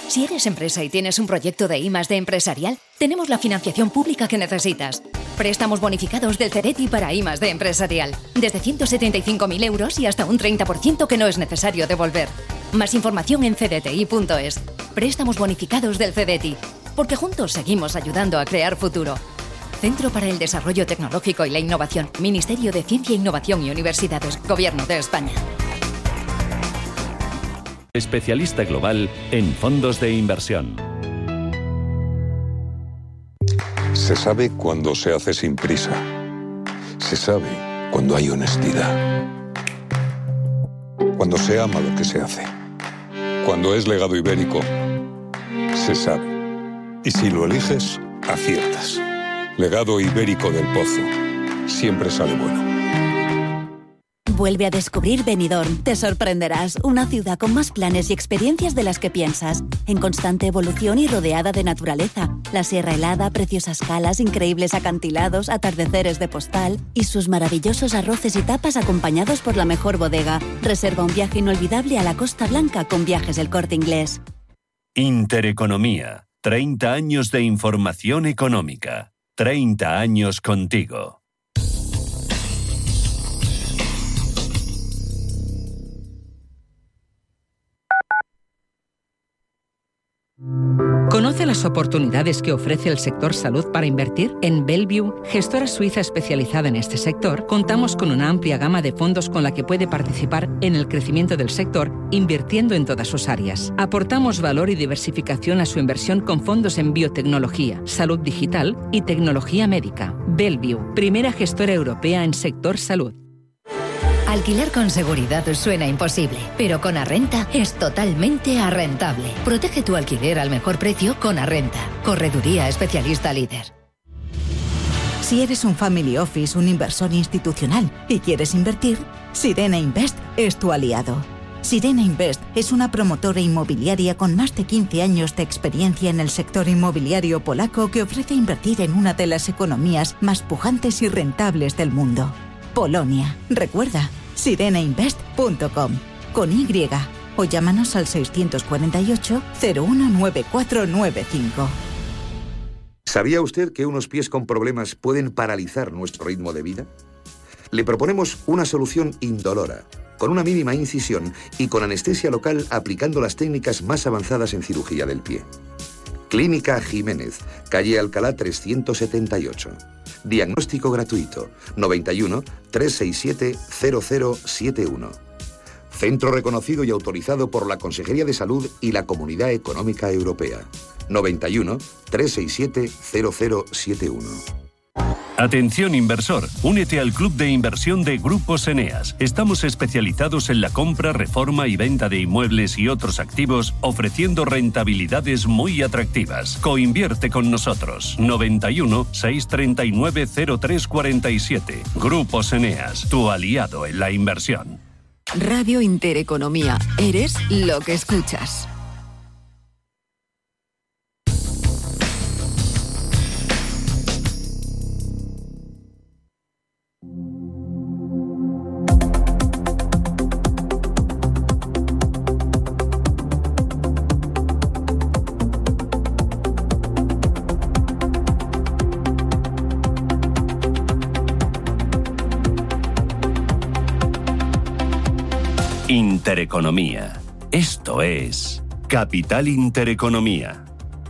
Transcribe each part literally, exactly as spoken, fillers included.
Si eres empresa y tienes un proyecto de I más D empresarial, tenemos la financiación pública que necesitas. Préstamos bonificados del Cedeti para I más D empresarial. Desde ciento setenta y cinco mil euros y hasta un treinta por ciento que no es necesario devolver. Más información en cdti punto es. Préstamos bonificados del Cedeti. Porque juntos seguimos ayudando a crear futuro. Centro para el Desarrollo Tecnológico y la Innovación. Ministerio de Ciencia, Innovación y Universidades. Gobierno de España. Especialista global en fondos de inversión. Se sabe cuando se hace sin prisa. Se sabe cuando hay honestidad. Cuando se ama lo que se hace. Cuando es legado ibérico, se sabe. Y si lo eliges, aciertas. Legado ibérico del Pozo. Siempre sale bueno. Vuelve a descubrir Benidorm. Te sorprenderás. Una ciudad con más planes y experiencias de las que piensas. En constante evolución y rodeada de naturaleza. La Sierra Helada, preciosas calas, increíbles acantilados, atardeceres de postal y sus maravillosos arroces y tapas acompañados por la mejor bodega. Reserva un viaje inolvidable a la Costa Blanca con Viajes El Corte Inglés. Intereconomía. treinta años de información económica. treinta años contigo. ¿Conoce las oportunidades que ofrece el sector salud para invertir? En Bellevue, gestora suiza especializada en este sector, contamos con una amplia gama de fondos con la que puede participar en el crecimiento del sector, invirtiendo en todas sus áreas. Aportamos valor y diversificación a su inversión con fondos en biotecnología, salud digital y tecnología médica. Bellevue, primera gestora europea en sector salud. Alquilar con seguridad suena imposible, pero con Arrenta es totalmente arrentable. Protege tu alquiler al mejor precio con Arrenta. Correduría especialista líder. Si eres un family office, un inversor institucional y quieres invertir, Sirena Invest es tu aliado. Sirena Invest es una promotora inmobiliaria con más de quince años de experiencia en el sector inmobiliario polaco que ofrece invertir en una de las economías más pujantes y rentables del mundo. Polonia. Recuerda, sirena invest punto com con Y o llámanos al seiscientos cuarenta y ocho, cero uno nueve cuatro nueve cinco. ¿Sabía usted que unos pies con problemas pueden paralizar nuestro ritmo de vida? Le proponemos una solución indolora, con una mínima incisión y con anestesia local aplicando las técnicas más avanzadas en cirugía del pie. Clínica Jiménez, calle Alcalá trescientos setenta y ocho. Diagnóstico gratuito, noventa y uno, trescientos sesenta y siete, cero cero siete uno. Centro reconocido y autorizado por la Consejería de Salud y la Comunidad Económica Europea. noventa y uno, trescientos sesenta y siete, cero cero siete uno. Atención inversor, únete al club de inversión de Grupos Eneas. Estamos especializados en la compra, reforma y venta de inmuebles y otros activos, ofreciendo rentabilidades muy atractivas. Coinvierte con nosotros. noventa y uno, seiscientos treinta y nueve, cero tres cuarenta y siete. Grupos Eneas, tu aliado en la inversión. Radio Intereconomía. Eres lo que escuchas. Intereconomía. Esto es Capital Intereconomía.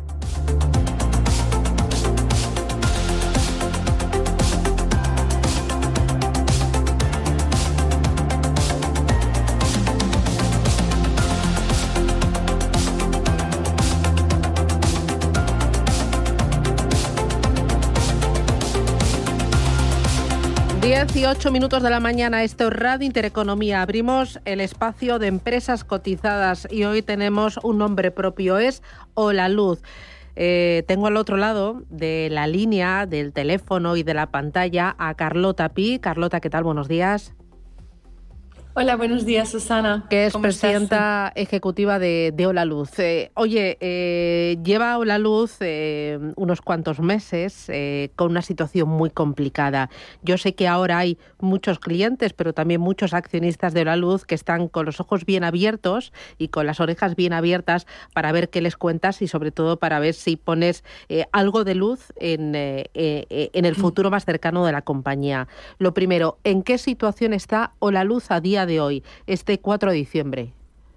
dieciocho minutos de la mañana, esto es Radio Intereconomía. Abrimos el espacio de empresas cotizadas y hoy tenemos un nombre propio, es Holaluz. Eh, tengo al otro lado de la línea, del teléfono y de la pantalla a Carlota Pi. Carlota, ¿qué tal? Buenos días. Hola, buenos días, Susana. Que es ¿Cómo presidenta estás? ejecutiva de, de Holaluz. Eh, oye, eh, lleva Holaluz eh, unos cuantos meses eh, con una situación muy complicada. Yo sé que ahora hay muchos clientes, pero también muchos accionistas de Holaluz que están con los ojos bien abiertos y con las orejas bien abiertas para ver qué les cuentas y sobre todo para ver si pones eh, algo de luz en, eh, eh, en el futuro más cercano de la compañía. Lo primero, ¿en qué situación está Holaluz a día de hoy, este cuatro de diciembre?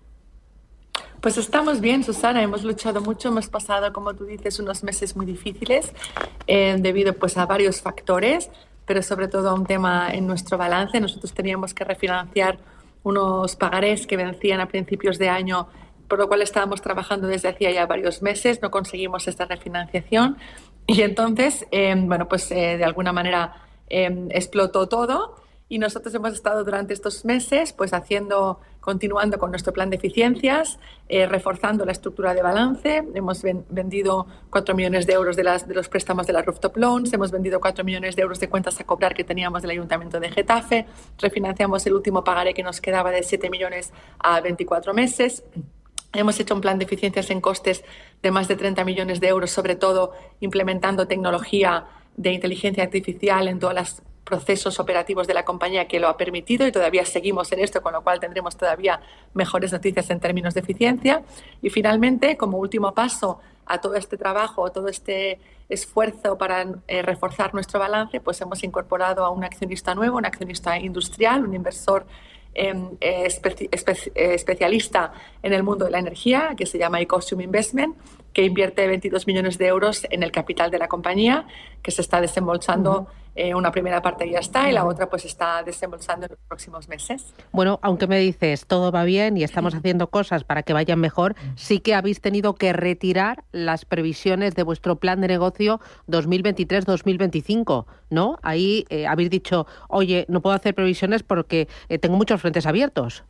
Pues estamos bien, Susana, hemos luchado mucho, hemos pasado, como tú dices, unos meses muy difíciles eh, debido pues, a varios factores, pero sobre todo a un tema en nuestro balance. Nosotros teníamos que refinanciar unos pagarés que vencían a principios de año, por lo cual estábamos trabajando desde hacía ya varios meses, no conseguimos esta refinanciación y entonces, eh, bueno, pues eh, de alguna manera eh, explotó todo. Y nosotros hemos estado durante estos meses pues haciendo, continuando con nuestro plan de eficiencias, eh, reforzando la estructura de balance. Hemos ven, vendido cuatro millones de euros de, las, de los préstamos de las rooftop loans, hemos vendido cuatro millones de euros de cuentas a cobrar que teníamos del Ayuntamiento de Getafe, refinanciamos el último pagaré que nos quedaba de siete millones a veinticuatro meses. Hemos hecho un plan de eficiencias en costes de más de treinta millones de euros, sobre todo implementando tecnología de inteligencia artificial en todas las procesos operativos de la compañía que lo ha permitido y todavía seguimos en esto, con lo cual tendremos todavía mejores noticias en términos de eficiencia. Y finalmente, como último paso a todo este trabajo, a todo este esfuerzo para eh, reforzar nuestro balance, pues hemos incorporado a un accionista nuevo, un accionista industrial, un inversor eh, espe espe especialista en el mundo de la energía, que se llama Ecosium Investment, que invierte veintidós millones de euros en el capital de la compañía, que se está desembolsando. Uh-huh. Eh, una primera parte ya está y la otra pues está desembolsando en los próximos meses. Bueno, aunque me dices todo va bien y estamos haciendo cosas para que vayan mejor, sí que habéis tenido que retirar las previsiones de vuestro plan de negocio dos mil veintitrés dos mil veinticinco, ¿no? Ahí eh, habéis dicho, oye, no puedo hacer previsiones porque eh, tengo muchos frentes abiertos.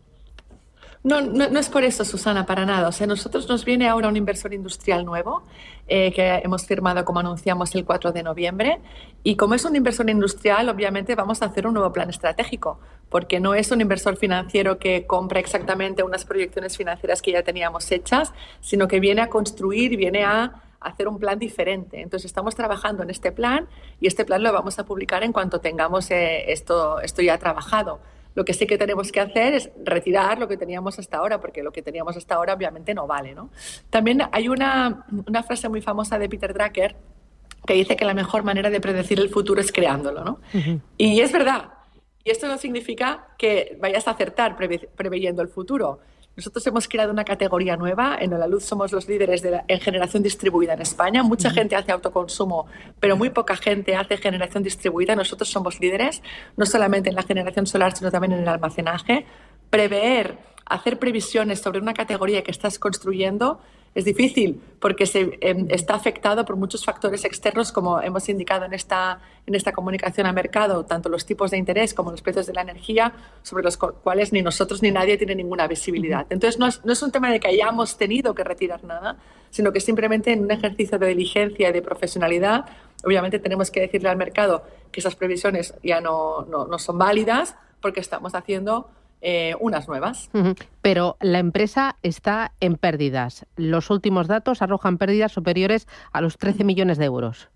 No, no, no es por eso, Susana, para nada. O sea, nosotros nos viene ahora un inversor industrial nuevo eh, que hemos firmado, como anunciamos, el cuatro de noviembre. Y como es un inversor industrial, obviamente vamos a hacer un nuevo plan estratégico, porque no es un inversor financiero que compra exactamente unas proyecciones financieras que ya teníamos hechas, sino que viene a construir, viene a hacer un plan diferente. Entonces estamos trabajando en este plan y este plan lo vamos a publicar en cuanto tengamos eh, esto, esto ya trabajado. Lo que sí que tenemos que hacer es retirar lo que teníamos hasta ahora, porque lo que teníamos hasta ahora obviamente no vale, ¿no? También hay una, una frase muy famosa de Peter Drucker que dice que la mejor manera de predecir el futuro es creándolo, ¿no? Uh-huh. Y es verdad. Y esto no significa que vayas a acertar previ- preveyendo el futuro. Nosotros hemos creado una categoría nueva. En Holaluz somos los líderes de la, en generación distribuida en España. Mucha uh-huh. gente hace autoconsumo, pero muy poca gente hace generación distribuida. Nosotros somos líderes, no solamente en la generación solar, sino también en el almacenaje. Prever, hacer previsiones sobre una categoría que estás construyendo es difícil porque se, eh, está afectado por muchos factores externos, como hemos indicado en esta, en esta comunicación a mercado, tanto los tipos de interés como los precios de la energía, sobre los cuales ni nosotros ni nadie tiene ninguna visibilidad. Entonces, no es, no es un tema de que hayamos tenido que retirar nada, sino que simplemente en un ejercicio de diligencia y de profesionalidad, obviamente tenemos que decirle al mercado que esas previsiones ya no, no, no son válidas porque estamos haciendo Eh, unas nuevas. Uh-huh. Pero la empresa está en pérdidas. Los últimos datos arrojan pérdidas superiores a los trece millones de euros.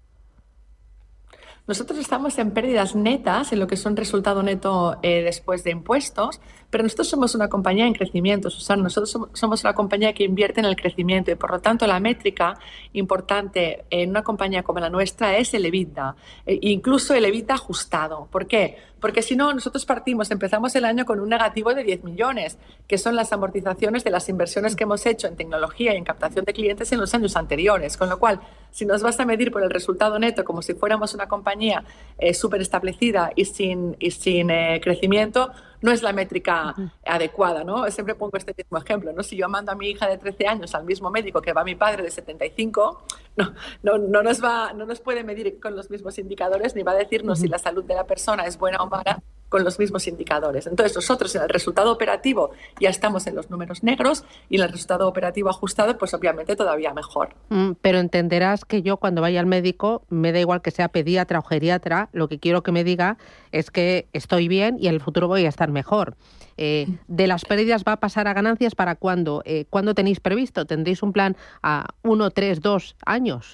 Nosotros estamos en pérdidas netas, en lo que son resultado neto eh, después de impuestos, pero nosotros somos una compañía en crecimiento, Susana. Nosotros somos una compañía que invierte en el crecimiento y, por lo tanto, la métrica importante en una compañía como la nuestra es el EBITDA, e incluso el EBITDA ajustado. ¿Por qué? Porque si no, nosotros partimos, empezamos el año con un negativo de diez millones, que son las amortizaciones de las inversiones que hemos hecho en tecnología y en captación de clientes en los años anteriores. Con lo cual, si nos vas a medir por el resultado neto como si fuéramos una compañía eh, súper establecida y sin, y sin eh, crecimiento, no es la métrica uh-huh. adecuada, ¿no? Siempre pongo este mismo ejemplo, ¿no? Si yo mando a mi hija de trece años al mismo médico que va mi padre de setenta y cinco, no, no, no, nos, va, no nos puede medir con los mismos indicadores ni va a decirnos uh-huh. si la salud de la persona es buena o mala con los mismos indicadores. Entonces, nosotros en el resultado operativo ya estamos en los números negros y en el resultado operativo ajustado, pues obviamente todavía mejor. Mm, pero entenderás que yo cuando vaya al médico, me da igual que sea pediatra o geriatra, lo que quiero que me diga es que estoy bien y en el futuro voy a estar mejor. Eh, ¿De las pérdidas va a pasar a ganancias para cuándo? Eh, ¿Cuándo tenéis previsto? ¿Tendréis un plan a uno, tres, dos años?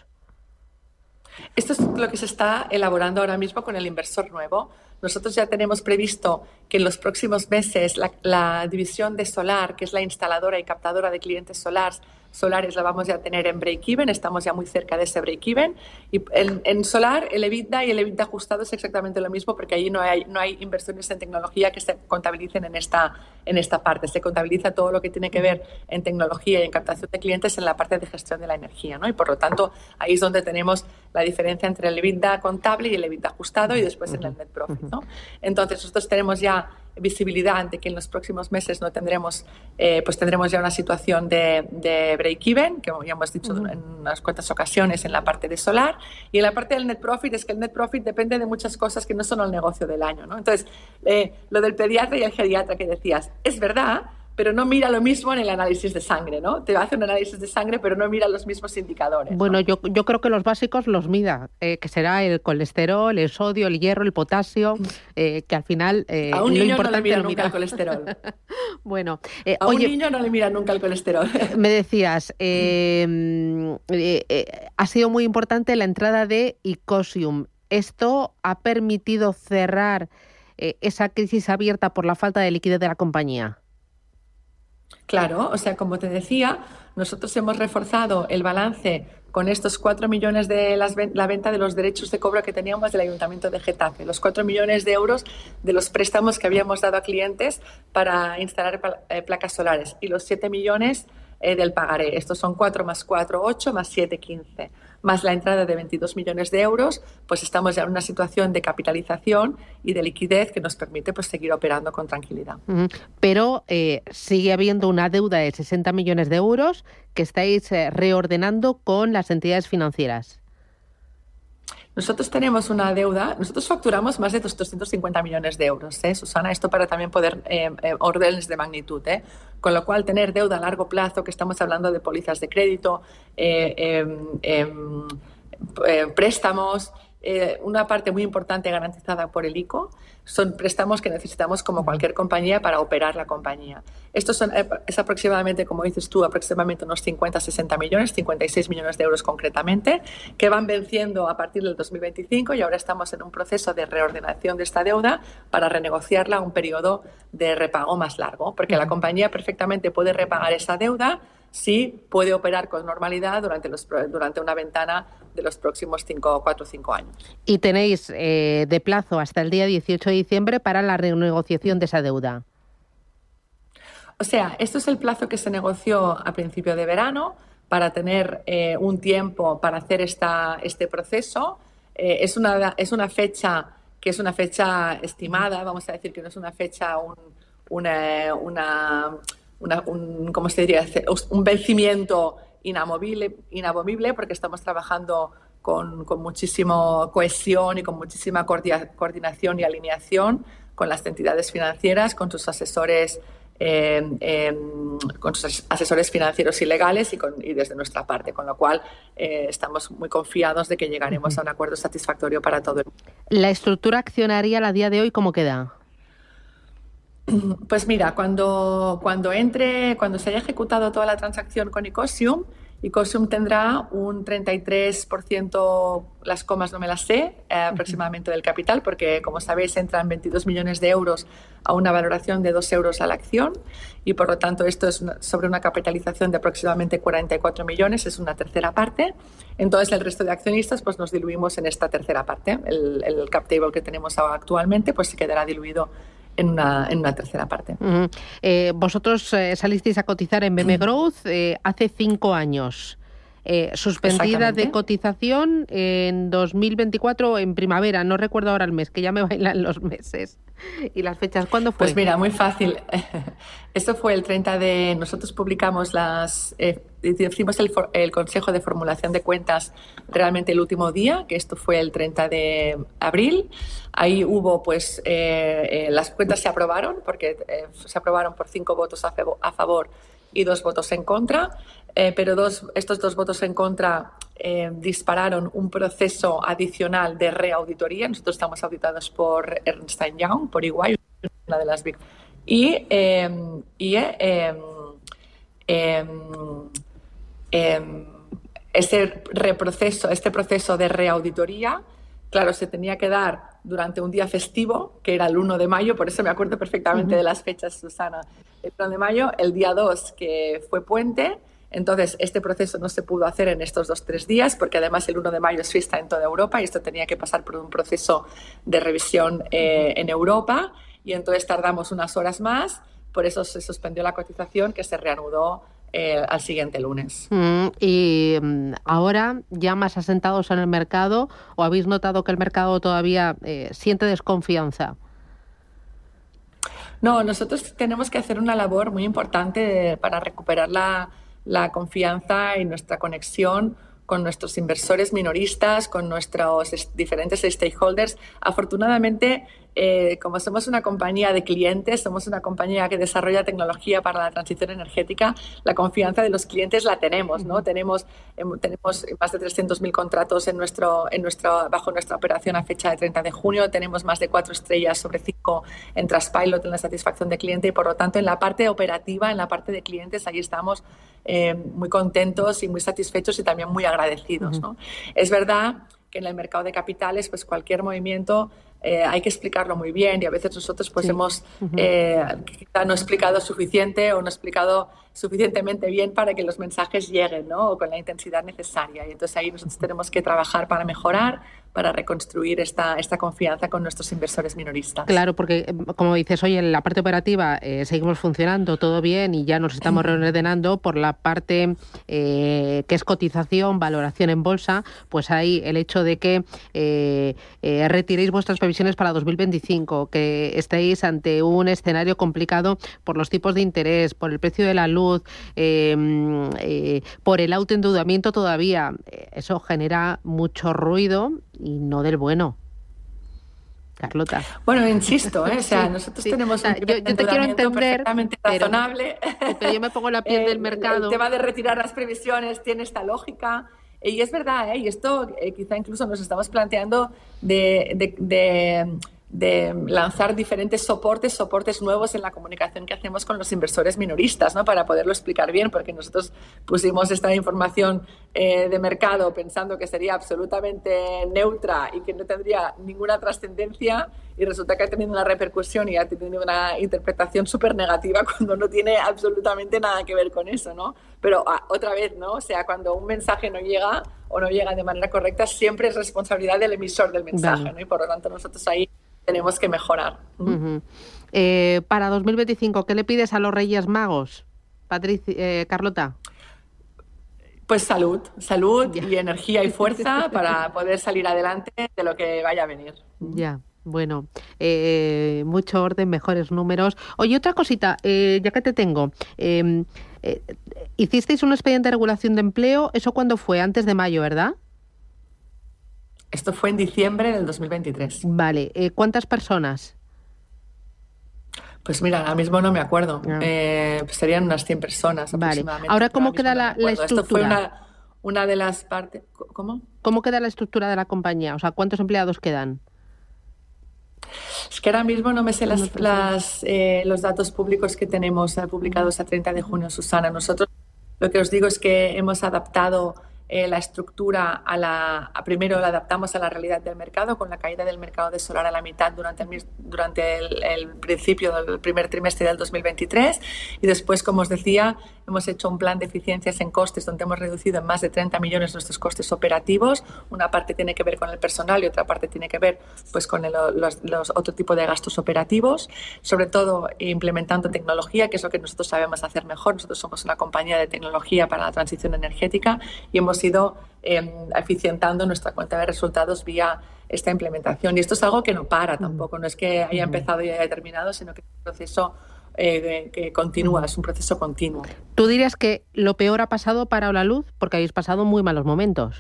Esto es lo que se está elaborando ahora mismo con el inversor nuevo. Nosotros ya tenemos previsto que en los próximos meses la, la división de Solar, que es la instaladora y captadora de clientes solares, solares la vamos a tener en break-even, estamos ya muy cerca de ese break-even. Y en, en Solar el EBITDA y el EBITDA ajustado es exactamente lo mismo porque allí no hay, no hay inversiones en tecnología que se contabilicen en esta, en esta parte. Se contabiliza todo lo que tiene que ver en tecnología y en captación de clientes en la parte de gestión de la energía, ¿no? Y por lo tanto ahí es donde tenemos la diferencia entre el EBITDA contable y el EBITDA ajustado y después en el net profit, ¿no? Entonces nosotros tenemos ya visibilidad de que en los próximos meses no tendremos, eh, pues tendremos ya una situación de, de break-even, que ya hemos dicho uh-huh. en unas cuantas ocasiones en la parte de Solar, y en la parte del net profit es que el net profit depende de muchas cosas que no son el negocio del año, ¿no? Entonces, eh, lo del pediatra y el geriatra que decías, es verdad, pero no mira lo mismo en el análisis de sangre, ¿no? Te hace un análisis de sangre, pero no mira los mismos indicadores, ¿no? Bueno, yo, yo creo que los básicos los mida, eh, que será el colesterol, el sodio, el hierro, el potasio, eh, que al final eh, a un lo niño importante no le mira lo nunca mira. el colesterol. Bueno, eh, a oye, un niño no le mira nunca el colesterol. Me decías, eh, eh, eh, ha sido muy importante la entrada de Icosium. ¿Esto ha permitido cerrar eh, esa crisis abierta por la falta de liquidez de la compañía? Claro, o sea, como te decía, nosotros hemos reforzado el balance con estos cuatro millones de las, la venta de los derechos de cobro que teníamos del Ayuntamiento de Getafe, los cuatro millones de euros de los préstamos que habíamos dado a clientes para instalar eh, placas solares y los siete millones eh, del pagaré. Estos son cuatro más cuatro, ocho, más siete, quince. Más la entrada de veintidós millones de euros, pues estamos ya en una situación de capitalización y de liquidez que nos permite pues seguir operando con tranquilidad. Uh-huh. Pero eh, sigue habiendo una deuda de sesenta millones de euros que estáis eh, reordenando con las entidades financieras. Nosotros tenemos una deuda, nosotros facturamos más de doscientos cincuenta millones de euros, ¿eh, Susana? Esto para también poder, eh, eh, órdenes de magnitud, ¿eh? Con lo cual tener deuda a largo plazo, que estamos hablando de pólizas de crédito, eh, eh, eh, eh, préstamos, eh, una parte muy importante garantizada por el ICO, son préstamos que necesitamos como cualquier compañía para operar la compañía. Estos son, es aproximadamente, como dices tú, aproximadamente unos cincuenta a sesenta millones, cincuenta y seis millones de euros concretamente, que van venciendo a partir del dos mil veinticinco y ahora estamos en un proceso de reordenación de esta deuda para renegociarla a un periodo de repago más largo, porque la compañía perfectamente puede repagar esa deuda si puede operar con normalidad durante, los, durante una ventana de los próximos cinco, cuatro o cinco años. Y tenéis eh, de plazo hasta el día dieciocho de diciembre para la renegociación de esa deuda. O sea, esto es el plazo que se negoció a principio de verano para tener eh, un tiempo para hacer esta, este proceso. Eh, es, una, es una fecha que es una fecha estimada, vamos a decir que no es una fecha, un, una... una Una, un, ¿cómo se diría? Un vencimiento inamovible, inamovible porque estamos trabajando con, con muchísima cohesión y con muchísima coordinación y alineación con las entidades financieras, con sus asesores, eh, eh, con sus asesores financieros y legales y, con, y desde nuestra parte, con lo cual eh, estamos muy confiados de que llegaremos a un acuerdo satisfactorio para todo el mundo. ¿La estructura accionarial a día de hoy cómo queda? Pues mira, cuando, cuando entre, cuando se haya ejecutado toda la transacción con Icosium, Icosium tendrá un treinta y tres por ciento, las comas no me las sé, eh, aproximadamente del capital, porque como sabéis entran veintidós millones de euros a una valoración de dos euros a la acción y por lo tanto esto es una, sobre una capitalización de aproximadamente cuarenta y cuatro millones, es una tercera parte. Entonces el resto de accionistas pues nos diluimos en esta tercera parte. El, el cap table que tenemos actualmente pues se quedará diluido En una, en una tercera parte. Uh-huh. Eh, vosotros eh, salisteis a cotizar en B M Growth eh, hace cinco años. Eh, suspendida de cotización en dos mil veinticuatro, en primavera, no recuerdo ahora el mes, que ya me bailan los meses y las fechas. ¿Cuándo fue? Pues mira, muy fácil. Esto fue el treinta de... Nosotros publicamos las... Eh, hicimos el, el Consejo de Formulación de Cuentas realmente el último día, que esto fue el treinta de abril. Ahí hubo, pues, eh, eh, las cuentas se aprobaron, porque eh, se aprobaron por cinco votos a, fe- a favor y dos votos en contra, eh, pero dos, estos dos votos en contra eh, dispararon un proceso adicional de reauditoría. Nosotros estamos auditados por Ernst and Young, por E Y, una de las Big. Y, eh, y eh, eh, eh, este reproceso, este proceso de reauditoría, claro, se tenía que dar durante un día festivo, que era el uno de mayo, por eso me acuerdo perfectamente uh-huh. de las fechas, Susana. El uno de mayo, el día dos, que fue puente, entonces este proceso no se pudo hacer en estos dos, tres días, porque además el uno de mayo es fiesta en toda Europa y esto tenía que pasar por un proceso de revisión eh, en Europa, y entonces tardamos unas horas más, por eso se suspendió la cotización, que se reanudó Eh, al siguiente lunes. Mm, y mm, ahora, ya más asentados en el mercado, ¿o habéis notado que el mercado todavía eh, siente desconfianza? No, nosotros tenemos que hacer una labor muy importante para recuperar la, la confianza y nuestra conexión con nuestros inversores minoristas, con nuestros diferentes stakeholders. Afortunadamente, eh, como somos una compañía de clientes, somos una compañía que desarrolla tecnología para la transición energética, la confianza de los clientes la tenemos, ¿no? Tenemos, eh, tenemos más de trescientos mil contratos en nuestro, en nuestro, bajo nuestra operación a fecha de treinta de junio, tenemos más de cuatro estrellas sobre cinco en Trustpilot en la satisfacción de cliente, y por lo tanto en la parte operativa, en la parte de clientes, ahí estamos eh, muy contentos y muy satisfechos y también muy agradecidos, ¿no? Es verdad que en el mercado de capitales, pues cualquier movimiento eh, hay que explicarlo muy bien, y a veces nosotros pues sí. hemos uh-huh. eh, quizá no explicado suficiente o no explicado suficientemente bien para que los mensajes lleguen, ¿no? O con la intensidad necesaria, y entonces ahí nosotros tenemos que trabajar para mejorar, para reconstruir esta, esta confianza con nuestros inversores minoristas. Claro, porque como dices, oye, en la parte operativa eh, seguimos funcionando todo bien y ya nos estamos reordenando. Por la parte eh, que es cotización, valoración en bolsa, pues hay el hecho de que eh, eh, retiréis vuestras previsiones para dos mil veinticinco, que estéis ante un escenario complicado por los tipos de interés, por el precio de la luz, eh, eh, por el autoendeudamiento todavía. Eso genera mucho ruido y no del bueno. Carlota. Bueno, insisto, ¿eh? O sea, nosotros sí. tenemos o sea, un yo, yo te quiero entender, perfectamente razonable. Pero, pero yo me pongo la piel el, del mercado. El tema de retirar las previsiones tiene esta lógica. Y es verdad, ¿eh? Y esto eh, quizá incluso nos estamos planteando de, de, de, de lanzar diferentes soportes, soportes nuevos en la comunicación que hacemos con los inversores minoristas, ¿no? Para poderlo explicar bien, porque nosotros pusimos esta información eh, de mercado pensando que sería absolutamente neutra y que no tendría ninguna trascendencia, y resulta que ha tenido una repercusión y ha tenido una interpretación súper negativa cuando no tiene absolutamente nada que ver con eso, ¿no? Pero ah, otra vez, ¿no? O sea, cuando un mensaje no llega o no llega de manera correcta, siempre es responsabilidad del emisor del mensaje, vale. ¿no? Y por lo tanto nosotros ahí tenemos que mejorar. Uh-huh. Eh, para dos mil veinticinco, ¿qué le pides a los Reyes Magos, Patricia, eh, Carlota? Pues salud, salud ya. y energía y fuerza para poder salir adelante de lo que vaya a venir. Ya. Bueno, eh, mucho orden, mejores números. Oye, otra cosita, eh, ya que te tengo, eh, eh, hicisteis un expediente de regulación de empleo, ¿eso cuándo fue? Antes de mayo, ¿verdad? Esto fue en diciembre del dos mil veintitrés. Vale, eh, ¿cuántas personas? Pues mira, ahora mismo no me acuerdo. Ah. Eh, pues serían unas cien personas vale. aproximadamente. Ahora, ¿cómo queda no la, la estructura? Esto fue una, una de las partes... ¿Cómo? ¿Cómo queda la estructura de la compañía? O sea, ¿cuántos empleados quedan? Es que ahora mismo no me sé las, las, eh, los datos públicos que tenemos eh, publicados a treinta de junio, Susana. Nosotros lo que os digo es que hemos adaptado eh, la estructura a la... A, primero la adaptamos a la realidad del mercado, con la caída del mercado de solar a la mitad durante el, durante el, el principio del primer trimestre del dos mil veintitrés, y después, como os decía, hemos hecho un plan de eficiencias en costes donde hemos reducido en más de treinta millones nuestros costes operativos. Una parte tiene que ver con el personal y otra parte tiene que ver pues, con el, los, los otro tipo de gastos operativos, sobre todo implementando tecnología, que es lo que nosotros sabemos hacer mejor. Nosotros somos una compañía de tecnología para la transición energética y hemos ido eh, eficientando nuestra cuenta de resultados vía esta implementación. Y esto es algo que no para tampoco, no es que haya empezado y haya terminado, sino que es un proceso eh, que continúa, es un proceso continuo. ¿Tú dirías que lo peor ha pasado para Holaluz? Porque habéis pasado muy malos momentos.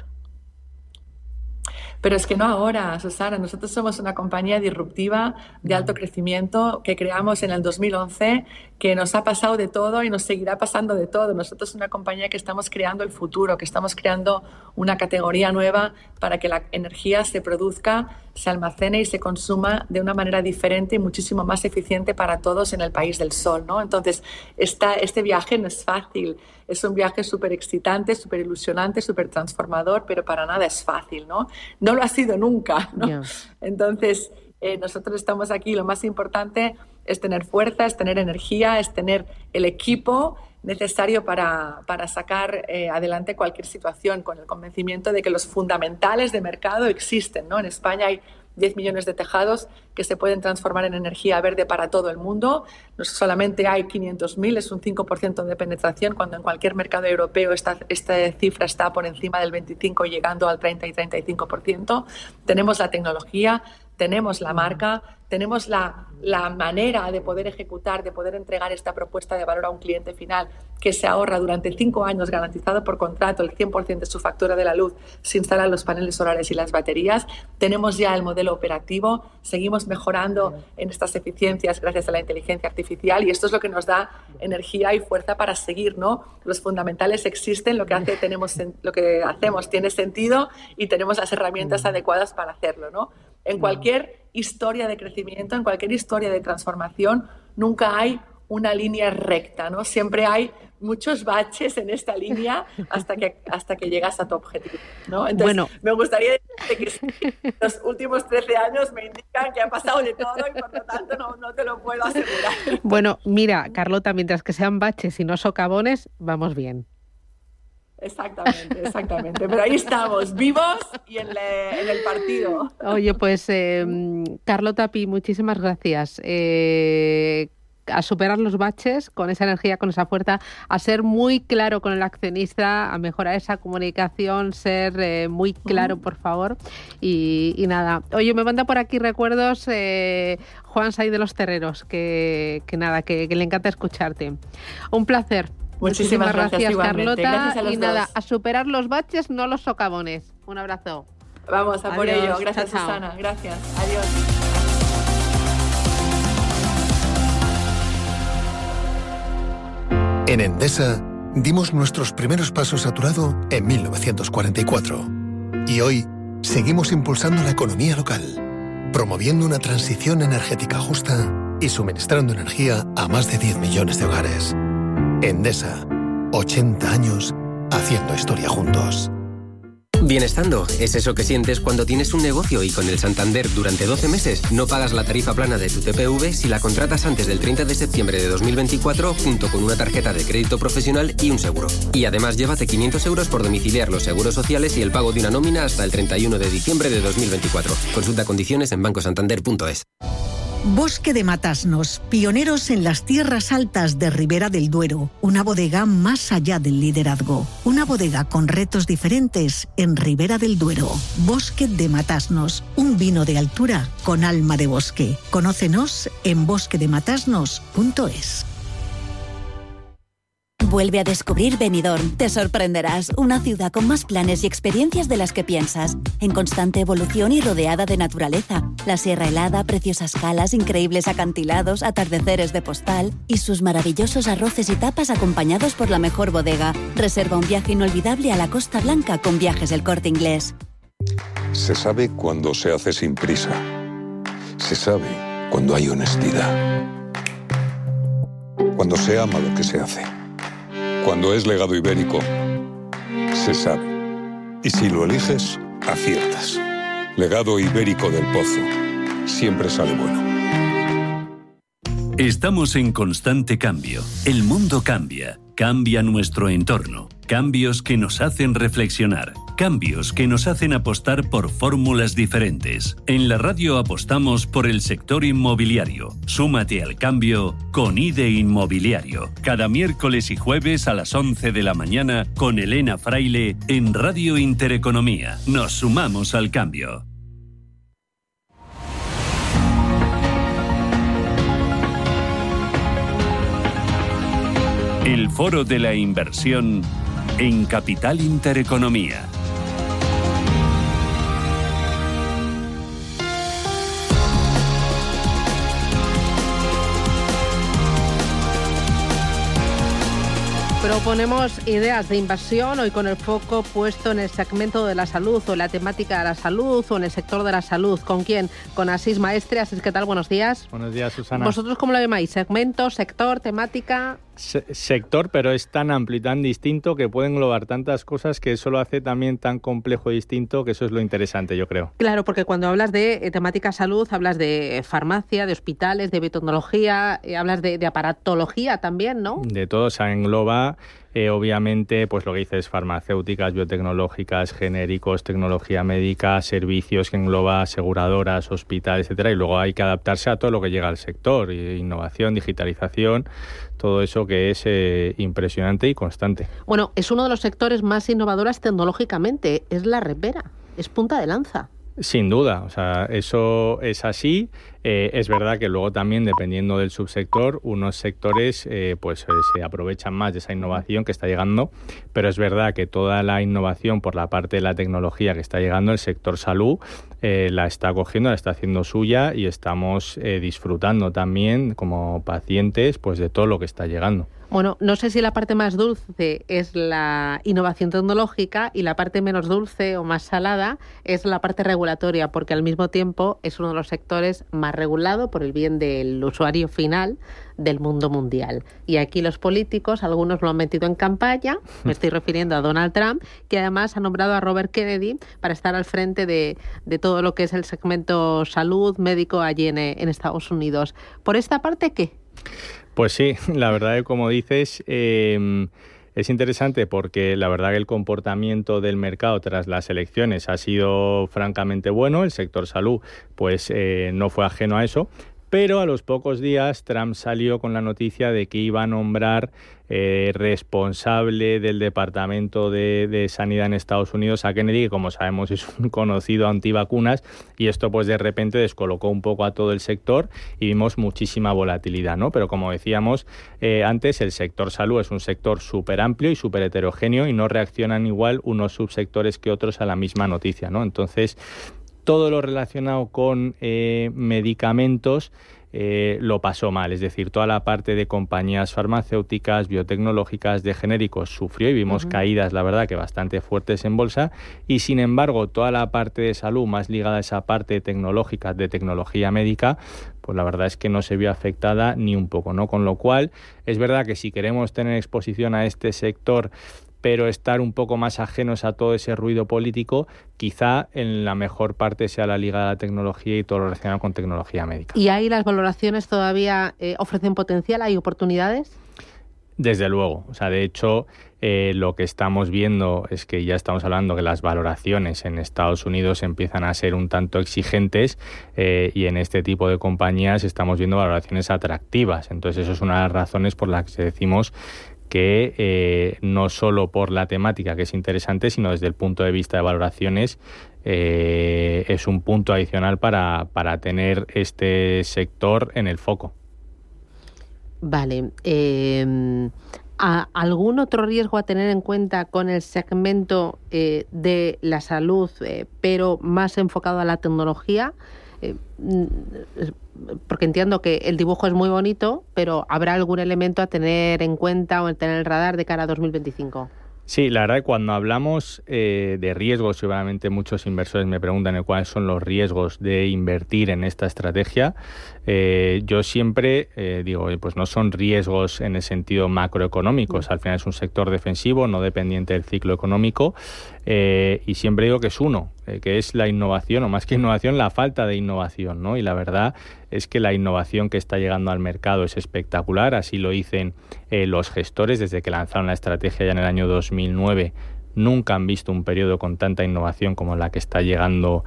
Pero es que no ahora, Susana. Nosotros somos una compañía disruptiva de alto crecimiento que creamos en el dos mil once, que nos ha pasado de todo y nos seguirá pasando de todo. Nosotros somos una compañía que estamos creando el futuro, que estamos creando una categoría nueva para que la energía se produzca, se almacene y se consuma de una manera diferente y muchísimo más eficiente para todos en el país del sol, ¿no? Entonces, esta, este viaje no es fácil. Es un viaje súper excitante, súper ilusionante, súper transformador, pero para nada es fácil, ¿no? No lo ha sido nunca, ¿no? Yeah. Entonces, eh, nosotros estamos aquí. Lo más importante es tener fuerza, es tener energía, es tener el equipo necesario para, para sacar eh, adelante cualquier situación, con el convencimiento de que los fundamentales de mercado existen, ¿no? En España hay diez millones de tejados que se pueden transformar en energía verde para todo el mundo. No solamente hay quinientos mil, es un cinco por ciento de penetración, cuando en cualquier mercado europeo esta, esta cifra está por encima del veinticinco por ciento, llegando al treinta y treinta y cinco por ciento. Tenemos la tecnología, tenemos la marca, tenemos la, la manera de poder ejecutar, de poder entregar esta propuesta de valor a un cliente final que se ahorra durante cinco años, garantizado por contrato, el cien por ciento de su factura de la luz, se instalan los paneles solares y las baterías. Tenemos ya el modelo operativo, seguimos mejorando en estas eficiencias gracias a la inteligencia artificial, y esto es lo que nos da energía y fuerza para seguir, ¿no? Los fundamentales existen, lo que, hace, tenemos, lo que hacemos tiene sentido y tenemos las herramientas adecuadas para hacerlo, ¿no? En cualquier historia de crecimiento, en cualquier historia de transformación, nunca hay una línea recta, ¿no? Siempre hay muchos baches en esta línea hasta que, hasta que llegas a tu objetivo, ¿no? Entonces, bueno, me gustaría decirte que sí, los últimos trece años me indican que ha pasado de todo y por lo tanto no, no te lo puedo asegurar. Bueno, mira, Carlota, mientras que sean baches y no socavones, vamos bien. Exactamente, exactamente. Pero ahí estamos, vivos y en, le, en el partido. Oye, pues eh, Carlota Pi, muchísimas gracias. Eh, a superar los baches con esa energía, con esa fuerza, a ser muy claro con el accionista, a mejorar esa comunicación, ser eh, muy claro, uh-huh. por favor. Y, y nada, oye, me manda por aquí recuerdos eh, Juan Say de los Terreros, que, que nada, que, que le encanta escucharte. Un placer. Muchísimas, Muchísimas gracias, gracias Carlota. Gracias a los y nada, dos. A superar los baches, no los socavones. Un abrazo. Vamos a Adiós. por ello. Gracias, chao, Susana. chao. Gracias. Adiós. En Endesa dimos nuestros primeros pasos a tu lado en mil novecientos cuarenta y cuatro. Y hoy seguimos impulsando la economía local, promoviendo una transición energética justa y suministrando energía a más de diez millones de hogares. Endesa, ochenta años haciendo historia juntos. Bienestando es eso que sientes cuando tienes un negocio y con el Santander durante doce meses no pagas la tarifa plana de tu T P V si la contratas antes del treinta de septiembre de dos mil veinticuatro junto con una tarjeta de crédito profesional y un seguro. Y además llévate quinientos euros por domiciliar los seguros sociales y el pago de una nómina hasta el treinta y uno de diciembre de dos mil veinticuatro. Consulta condiciones en banco santander punto es. Bosque de Matasnos, pioneros en las tierras altas de Ribera del Duero. Una bodega más allá del liderazgo. Una bodega con retos diferentes en Ribera del Duero. Bosque de Matasnos, un vino de altura con alma de bosque. Conócenos en bosque de matasnos punto es. Vuelve a descubrir Benidorm. Te sorprenderás. Una ciudad con más planes y experiencias de las que piensas. En constante evolución y rodeada de naturaleza. La sierra helada, preciosas calas, increíbles acantilados, atardeceres de postal y sus maravillosos arroces y tapas acompañados por la mejor bodega. Reserva un viaje inolvidable a la Costa Blanca con Viajes El Corte Inglés. Se sabe cuando se hace sin prisa. Se sabe cuando hay honestidad. Cuando se ama lo que se hace. Cuando es legado ibérico, se sabe. Y si lo eliges, aciertas. Legado ibérico del Pozo. Siempre sale bueno. Estamos en constante cambio. El mundo cambia. Cambia nuestro entorno. Cambios que nos hacen reflexionar. Cambios que nos hacen apostar por fórmulas diferentes. En la radio apostamos por el sector inmobiliario. Súmate al cambio con I D E Inmobiliario. Cada miércoles y jueves a las once de la mañana con Elena Fraile en Radio Intereconomía. Nos sumamos al cambio. El Foro de la Inversión en Capital Intereconomía. Proponemos ideas de inversión, hoy con el foco puesto en el segmento de la salud o en la temática de la salud o en el sector de la salud. ¿Con quién? Con Asís Maestre. Asís, ¿qué tal? Buenos días. Buenos días, Susana. ¿Vosotros cómo lo llamáis? ¿Segmento, sector, temática? Se- sector, pero es tan amplio y tan distinto que puede englobar tantas cosas que eso lo hace también tan complejo y distinto, que eso es lo interesante, yo creo. Claro, porque cuando hablas de eh, temática salud, hablas de farmacia, de hospitales, de biotecnología, eh, hablas de, de aparatología también, ¿no? De todo se engloba, eh, obviamente, pues lo que dices, farmacéuticas, biotecnológicas, genéricos, tecnología médica, servicios que engloba aseguradoras, hospitales, etcétera, y luego hay que adaptarse a todo lo que llega al sector, innovación, digitalización, todo eso que es eh, impresionante y constante. Bueno, es uno de los sectores más innovadores tecnológicamente, es la repera, es punta de lanza. Sin duda, o sea, eso es así. Eh, es verdad que luego también, dependiendo del subsector, unos sectores eh, pues eh, se aprovechan más de esa innovación que está llegando, pero es verdad que toda la innovación por la parte de la tecnología que está llegando, el sector salud eh, la está cogiendo, la está haciendo suya y estamos eh, disfrutando también como pacientes pues de todo lo que está llegando. Bueno, no sé si la parte más dulce es la innovación tecnológica y la parte menos dulce o más salada es la parte regulatoria, porque al mismo tiempo es uno de los sectores más regulado por el bien del usuario final del mundo mundial. Y aquí los políticos, algunos lo han metido en campaña, me estoy refiriendo a Donald Trump, que además ha nombrado a Robert Kennedy para estar al frente de, de todo lo que es el segmento salud médico allí en, en Estados Unidos. ¿Por esta parte qué? Pues sí, la verdad que como dices, eh, es interesante porque la verdad que el comportamiento del mercado tras las elecciones ha sido francamente bueno. El sector salud pues eh, no fue ajeno a eso. Pero a los pocos días Trump salió con la noticia de que iba a nombrar eh, responsable del Departamento de, de Sanidad en Estados Unidos a Kennedy, que como sabemos es un conocido antivacunas, y esto pues de repente descolocó un poco a todo el sector y vimos muchísima volatilidad, ¿no? Pero como decíamos eh, antes, el sector salud es un sector súper amplio y súper heterogéneo y no reaccionan igual unos subsectores que otros a la misma noticia, ¿no? Entonces, todo lo relacionado con eh, medicamentos eh, lo pasó mal, es decir, toda la parte de compañías farmacéuticas, biotecnológicas, de genéricos sufrió y vimos uh-huh. caídas, la verdad, que bastante fuertes en bolsa, y sin embargo toda la parte de salud más ligada a esa parte tecnológica, de tecnología médica, pues la verdad es que no se vio afectada ni un poco, ¿no? Con lo cual, es verdad que si queremos tener exposición a este sector pero estar un poco más ajenos a todo ese ruido político, quizá en la mejor parte sea la liga de la tecnología y todo lo relacionado con tecnología médica. ¿Y ahí las valoraciones todavía eh, ofrecen potencial? ¿Hay oportunidades? Desde luego, o sea, de hecho, eh, lo que estamos viendo es que ya estamos hablando que las valoraciones en Estados Unidos empiezan a ser un tanto exigentes eh, y en este tipo de compañías estamos viendo valoraciones atractivas. Entonces, eso es una de las razones por las que decimos que eh, no solo por la temática, que es interesante, sino desde el punto de vista de valoraciones, eh, es un punto adicional para, para tener este sector en el foco. Vale. Eh, ¿a ¿Algún otro riesgo a tener en cuenta con el segmento eh, de la salud, eh, pero más enfocado a la tecnología? Eh, porque entiendo que el dibujo es muy bonito, pero ¿habrá algún elemento a tener en cuenta o en tener el radar de cara a dos mil veinticinco? Sí, la verdad que cuando hablamos eh, de riesgos, seguramente muchos inversores me preguntan cuáles son los riesgos de invertir en esta estrategia. Eh, yo siempre eh, digo, pues no son riesgos en el sentido macroeconómico, al final es un sector defensivo, no dependiente del ciclo económico, eh, y siempre digo que es uno. eh, que es la innovación, o más que innovación, la falta de innovación, ¿no? Y la verdad es que la innovación que está llegando al mercado es espectacular, así lo dicen eh, los gestores desde que lanzaron la estrategia ya en el año dos mil nueve. Nunca han visto un periodo con tanta innovación como la que está llegando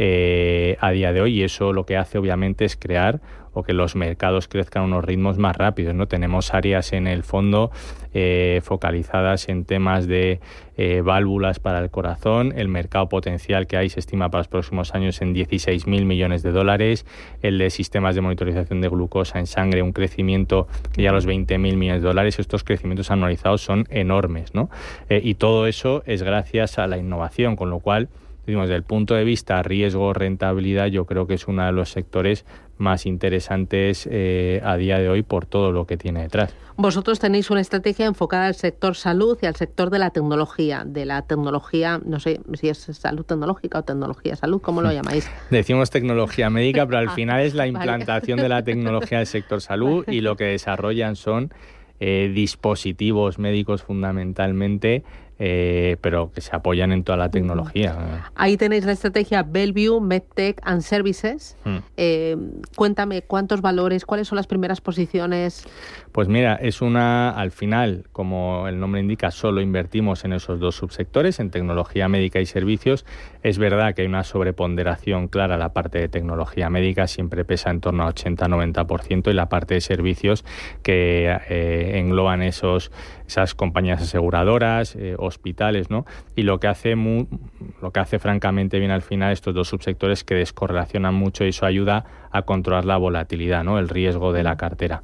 eh, a día de hoy, y eso lo que hace obviamente es crear o que los mercados crezcan a unos ritmos más rápidos, ¿no? Tenemos áreas en el fondo eh, focalizadas en temas de eh, válvulas para el corazón. El mercado potencial que hay se estima para los próximos años en dieciséis mil millones de dólares. El de sistemas de monitorización de glucosa en sangre, un crecimiento que ya a los veinte mil millones de dólares. Estos crecimientos anualizados son enormes, ¿no? Eh, y todo eso es gracias a la innovación, con lo cual, digamos, desde el punto de vista riesgo, rentabilidad, yo creo que es uno de los sectores más interesantes eh, a día de hoy por todo lo que tiene detrás. Vosotros tenéis una estrategia enfocada al sector salud y al sector de la tecnología, de la tecnología, no sé si es salud tecnológica o tecnología salud, ¿cómo lo llamáis? Decimos tecnología médica, pero al final es la implantación vale. de la tecnología del sector salud, y lo que desarrollan son eh, dispositivos médicos fundamentalmente, Eh, pero que se apoyan en toda la tecnología. Ahí tenéis la estrategia Bellevue MedTech and Services. Mm. Eh, cuéntame, ¿cuántos valores? ¿Cuáles son las primeras posiciones? Pues mira, es una, al final, como el nombre indica, solo invertimos en esos dos subsectores, en tecnología médica y servicios. Es verdad que hay una sobreponderación clara, la parte de tecnología médica siempre pesa en torno a ochenta a noventa por ciento, y la parte de servicios que eh, engloban esos, esas compañías aseguradoras, eh, hospitales, ¿no? Y lo que hace muy, lo que hace francamente bien al final estos dos subsectores, que descorrelacionan mucho, y eso ayuda a controlar la volatilidad, ¿no? El riesgo de la cartera.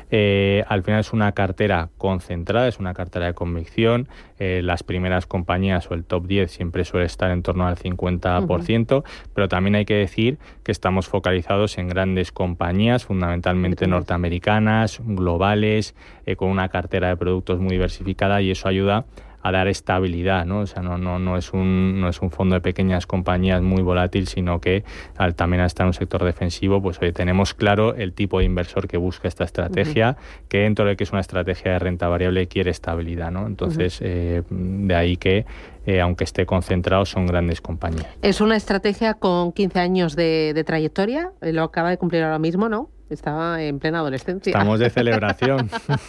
Eh, al final es una cartera concentrada, es una cartera de convicción. Eh, las primeras compañías o el top diez siempre suele estar en torno al cincuenta por ciento, uh-huh. pero también hay que decir que estamos focalizados en grandes compañías, fundamentalmente norteamericanas, globales, eh, con una cartera de productos muy diversificada, y eso ayuda a dar estabilidad, ¿no? O sea, no, no, no es un, no es un fondo de pequeñas compañías muy volátil, sino que al también estar en un sector defensivo, pues hoy tenemos claro el tipo de inversor que busca esta estrategia, uh-huh. que dentro de que es una estrategia de renta variable quiere estabilidad, ¿no? Entonces, uh-huh. eh, de ahí que Eh, aunque esté concentrado, son grandes compañías. Es una estrategia con quince años de, de trayectoria, lo acaba de cumplir ahora mismo, ¿no? Estaba en plena adolescencia. Estamos de celebración.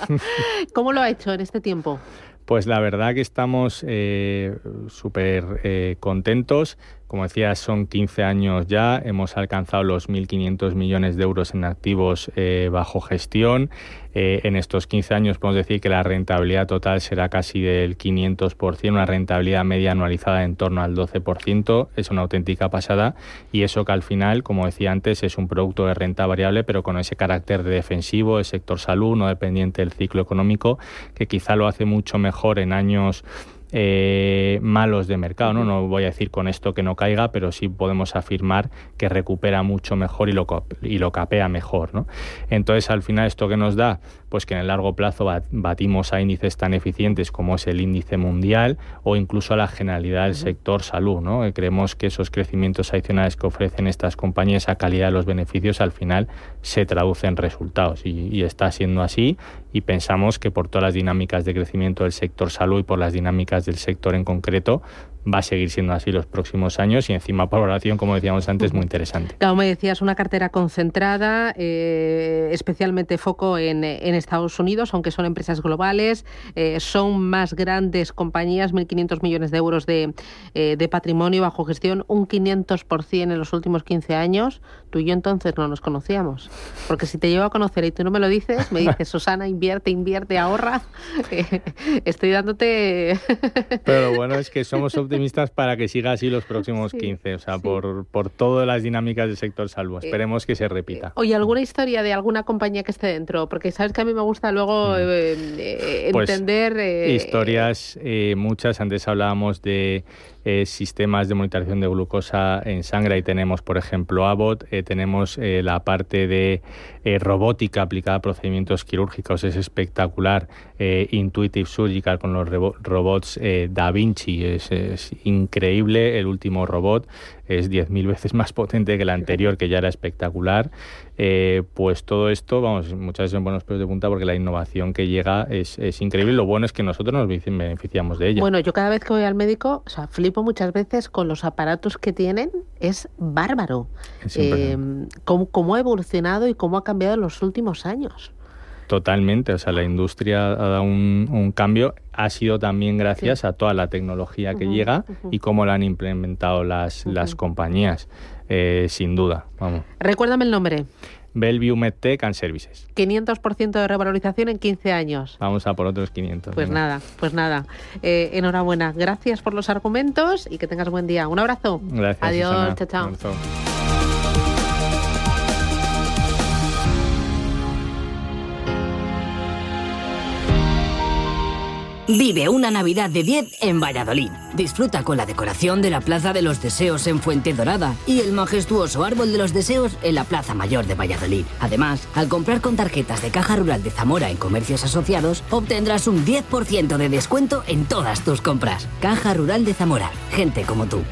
¿Cómo lo ha hecho en este tiempo? Pues la verdad que estamos eh, súper eh, contentos. Como decía, son quince años ya, hemos alcanzado los mil quinientos millones de euros en activos eh, bajo gestión. Eh, en estos quince años podemos decir que la rentabilidad total será casi del quinientos por ciento, una rentabilidad media anualizada en torno al doce por ciento, es una auténtica pasada, y eso que al final, como decía antes, es un producto de renta variable, pero con ese carácter de defensivo, el sector salud, no dependiente del ciclo económico, que quizá lo hace mucho mejor en años Eh, malos de mercado, ¿no? No voy a decir con esto que no caiga, pero sí podemos afirmar que recupera mucho mejor y lo, y lo capea mejor, ¿no? Entonces, al final, ¿esto qué nos da? Pues que en el largo plazo batimos a índices tan eficientes como es el índice mundial o incluso a la generalidad del sector salud, ¿no? Creemos que esos crecimientos adicionales que ofrecen estas compañías, a calidad de los beneficios, al final se traducen en resultados, y, y está siendo así, y pensamos que por todas las dinámicas de crecimiento del sector salud y por las dinámicas del sector en concreto, va a seguir siendo así los próximos años, y encima por valoración, como decíamos antes, muy interesante. Como me decías, una cartera concentrada, eh, especialmente foco en, en Estados Unidos, aunque son empresas globales, eh, son más grandes compañías, mil quinientos millones de euros de, eh, de patrimonio bajo gestión, un quinientos por ciento en los últimos quince años. Tú y yo entonces no nos conocíamos, porque si te llevo a conocer y tú no me lo dices, me dices, Susana, invierte, invierte, ahorra, eh, estoy dándote... Pero lo bueno es que somos optimistas para que siga así los próximos sí, quince, o sea, sí. por, por todas las dinámicas del sector salud. Esperemos que se repita. Oye, ¿alguna historia de alguna compañía que esté dentro? Porque sabes que a mí me gusta luego mm. eh, eh, pues, entender... Eh, historias, eh, muchas. Antes hablábamos de eh, sistemas de monitorización de glucosa en sangre. Ahí tenemos, por ejemplo, Abbott. Eh, tenemos eh, la parte de eh, robótica aplicada a procedimientos quirúrgicos. Es espectacular. eh, Intuitive Surgical con los rebo- robots eh, Da Vinci. Es, es increíble. El último robot es diez mil veces más potente que el anterior, que ya era espectacular. Eh, pues todo esto, vamos, muchas veces en buenos pelos de punta, porque la innovación que llega es, es increíble. Lo bueno es que nosotros nos beneficiamos de ella. Bueno, yo cada vez que voy al médico, o sea, flipo muchas veces con los aparatos que tienen, es bárbaro. Es eh, cómo, cómo ha evolucionado y cómo ha cambiado en los últimos años. Totalmente, o sea, la industria ha dado un, un cambio, ha sido también gracias sí. a toda la tecnología que uh-huh, llega uh-huh. y cómo la han implementado las, uh-huh. las compañías, eh, sin duda. Vamos. Recuérdame el nombre. Bellevue MedTech and Services. quinientos por ciento de revalorización en quince años. Vamos a por otros quinientos. Pues venga. nada, pues nada. Eh, enhorabuena. Gracias por los argumentos y que tengas buen día. Un abrazo. Gracias. Adiós, Susana. chao, chao. Abrazo. Vive una Navidad de diez en Valladolid. Disfruta con la decoración de la Plaza de los Deseos en Fuente Dorada y el majestuoso Árbol de los Deseos en la Plaza Mayor de Valladolid. Además, al comprar con tarjetas de Caja Rural de Zamora en comercios asociados, obtendrás un diez por ciento de descuento en todas tus compras. Caja Rural de Zamora. Gente como tú.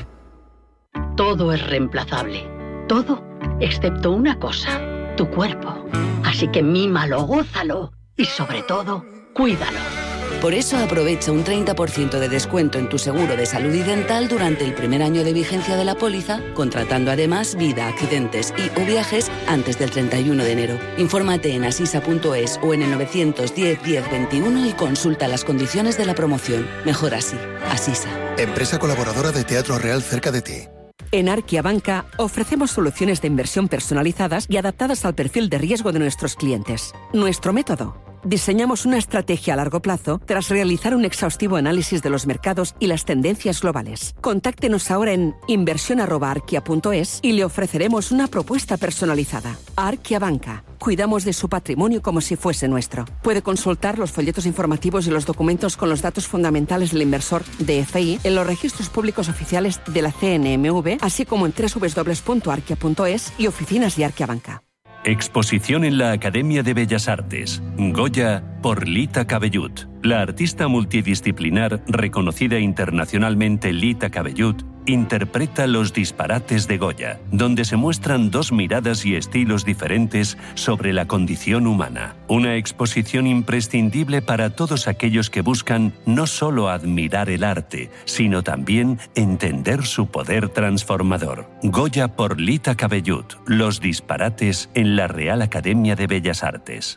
Todo es reemplazable. Todo, excepto una cosa. Tu cuerpo. Así que mímalo, gózalo y sobre todo, cuídalo. Por eso aprovecha un treinta por ciento de descuento en tu seguro de salud y dental durante el primer año de vigencia de la póliza, contratando además vida, accidentes y o viajes antes del treinta y uno de enero. Infórmate en asisa punto es o en el novecientos diez diez veintiuno y consulta las condiciones de la promoción. Mejor así. Asisa. Empresa colaboradora de Teatro Real cerca de ti. En Arquia Banca ofrecemos soluciones de inversión personalizadas y adaptadas al perfil de riesgo de nuestros clientes. Nuestro método. Diseñamos una estrategia a largo plazo tras realizar un exhaustivo análisis de los mercados y las tendencias globales. Contáctenos ahora en inversión arroba arquia punto es y le ofreceremos una propuesta personalizada. Arquia Banca. Cuidamos de su patrimonio como si fuese nuestro. Puede consultar los folletos informativos y los documentos con los datos fundamentales del inversor D F I en los registros públicos oficiales de la C N M V, así como en doble u doble u doble u punto arquia punto es y oficinas de Arquia Banca. Exposición en la Academia de Bellas Artes. Goya por Lita Cabellut. La artista multidisciplinar reconocida internacionalmente Lita Cabellut interpreta Los disparates de Goya, donde se muestran dos miradas y estilos diferentes sobre la condición humana. Una exposición imprescindible para todos aquellos que buscan no solo admirar el arte, sino también entender su poder transformador. Goya por Lita Cabellut. Los disparates en la Real Academia de Bellas Artes.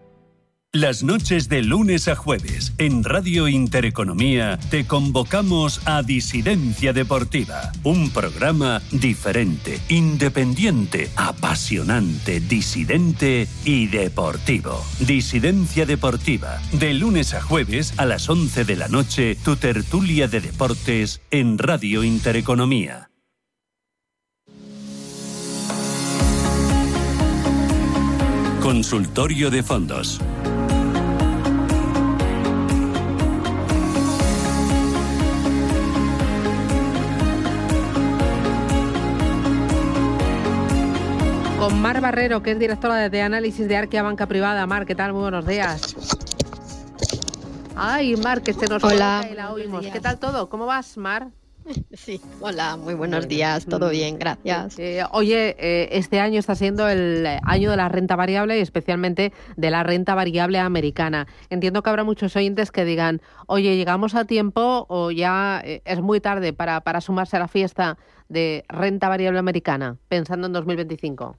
Las noches de lunes a jueves, en Radio Intereconomía, te convocamos a Disidencia Deportiva. Un programa diferente, independiente, apasionante, disidente y deportivo. Disidencia Deportiva. De lunes a jueves, a las once de la noche, tu tertulia de deportes en Radio Intereconomía. Consultorio de fondos. Con Mar Barrero, que es directora de análisis de Arquia Banca Privada. Mar, ¿qué tal? Muy buenos días. Ay, Mar, que se nos Hola, y la oímos. ¿Qué tal todo? ¿Cómo vas, Mar? Sí, hola, muy buenos días, todo bien, gracias. Eh, oye, eh, este año está siendo el año de la renta variable y especialmente de la renta variable americana. Entiendo que habrá muchos oyentes que digan, oye, ¿llegamos a tiempo o ya eh, es muy tarde para, para sumarse a la fiesta de renta variable americana, pensando en dos mil veinticinco?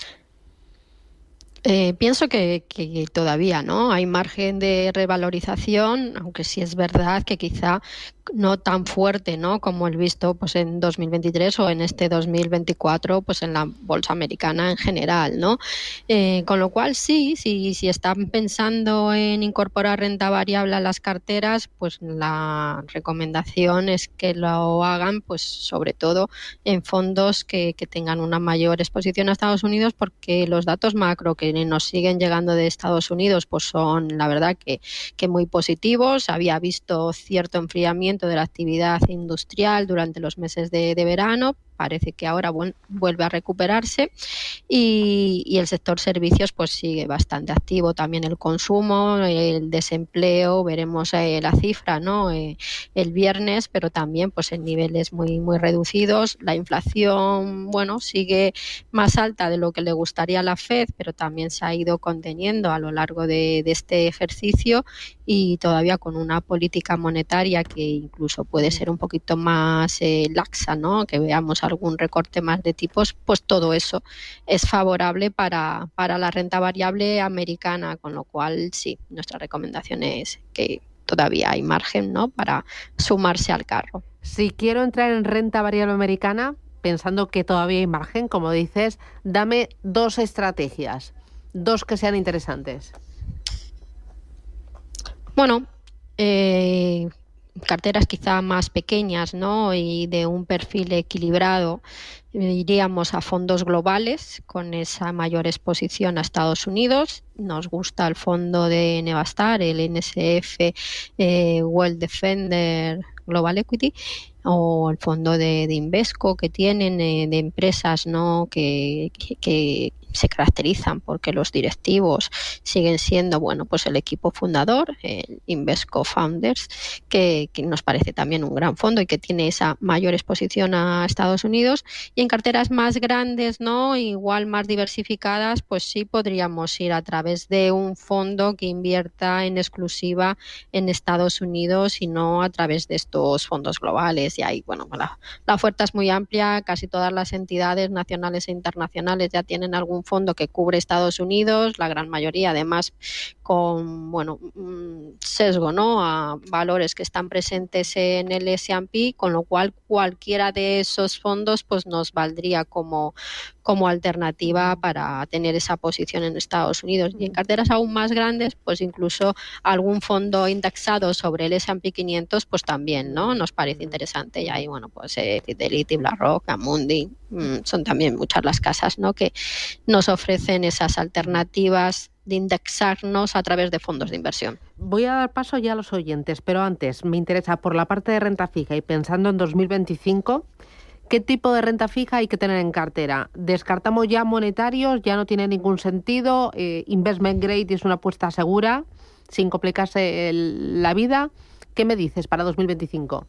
Eh, pienso que, que todavía no hay margen de revalorización, aunque sí es verdad que quizá no tan fuerte, ¿no?, como el visto pues en dos mil veintitrés o en este dos mil veinticuatro, pues en la bolsa americana en general, ¿no? Eh, con lo cual sí, sí, si están pensando en incorporar renta variable a las carteras, pues la recomendación es que lo hagan, pues sobre todo en fondos que, que tengan una mayor exposición a Estados Unidos, porque los datos macro que nos siguen llegando de Estados Unidos pues son la verdad que, que muy positivos. Había visto cierto enfriamiento de la actividad industrial durante los meses de, de verano. parece que ahora vu- vuelve a recuperarse y, y el sector servicios pues sigue bastante activo, también el consumo, el desempleo, veremos eh, la cifra, ¿no? Eh, el viernes, pero también pues en niveles muy muy reducidos. La inflación, bueno, sigue más alta de lo que le gustaría a la Fed, pero también se ha ido conteniendo a lo largo de, de este ejercicio y todavía con una política monetaria que incluso puede ser un poquito más eh, laxa, ¿no? Que veamos algún recorte más de tipos, pues todo eso es favorable para, para la renta variable americana, con lo cual sí, nuestra recomendación es que todavía hay margen, ¿no? Para sumarse al carro. Si quiero entrar en renta variable americana, pensando que todavía hay margen, como dices, dame dos estrategias, dos que sean interesantes. Bueno, eh, carteras quizá más pequeñas, ¿no? Y de un perfil equilibrado, iríamos a fondos globales con esa mayor exposición a Estados Unidos. Nos gusta el fondo de Nevastar, el N S F eh, World Defender Global Equity, o el fondo de, de Invesco que tienen eh, de empresas, ¿no? que, que, que se caracterizan porque los directivos siguen siendo, bueno, pues el equipo fundador, el Invesco Founders, que, que nos parece también un gran fondo y que tiene esa mayor exposición a Estados Unidos. Y en carteras más grandes, ¿no? Igual más diversificadas, pues sí podríamos ir a través de un fondo que invierta en exclusiva en Estados Unidos y no a través de estos fondos globales. Y ahí, bueno, la, la oferta es muy amplia, casi todas las entidades nacionales e internacionales ya tienen algún fondo que cubre Estados Unidos, la gran mayoría además con, bueno, un sesgo, ¿no? A valores que están presentes en el ese and pe, con lo cual cualquiera de esos fondos pues nos valdría como, como alternativa para tener esa posición en Estados Unidos. Y en carteras aún más grandes, pues incluso algún fondo indexado sobre el ese and pe quinientos, pues también, ¿no? Nos parece interesante. Y ahí, bueno, pues eh, Fidelity, BlackRock, Amundi, mmm, son también muchas las casas, ¿no? Que nos ofrecen esas alternativas de indexarnos a través de fondos de inversión. Voy a dar paso ya a los oyentes, pero antes me interesa por la parte de renta fija y pensando en dos mil veinticinco, ¿qué tipo de renta fija hay que tener en cartera? ¿Descartamos ya monetarios? ¿Ya no tiene ningún sentido? Eh, ¿Investment grade es una apuesta segura sin complicarse el, la vida? ¿Qué me dices para dos mil veinticinco?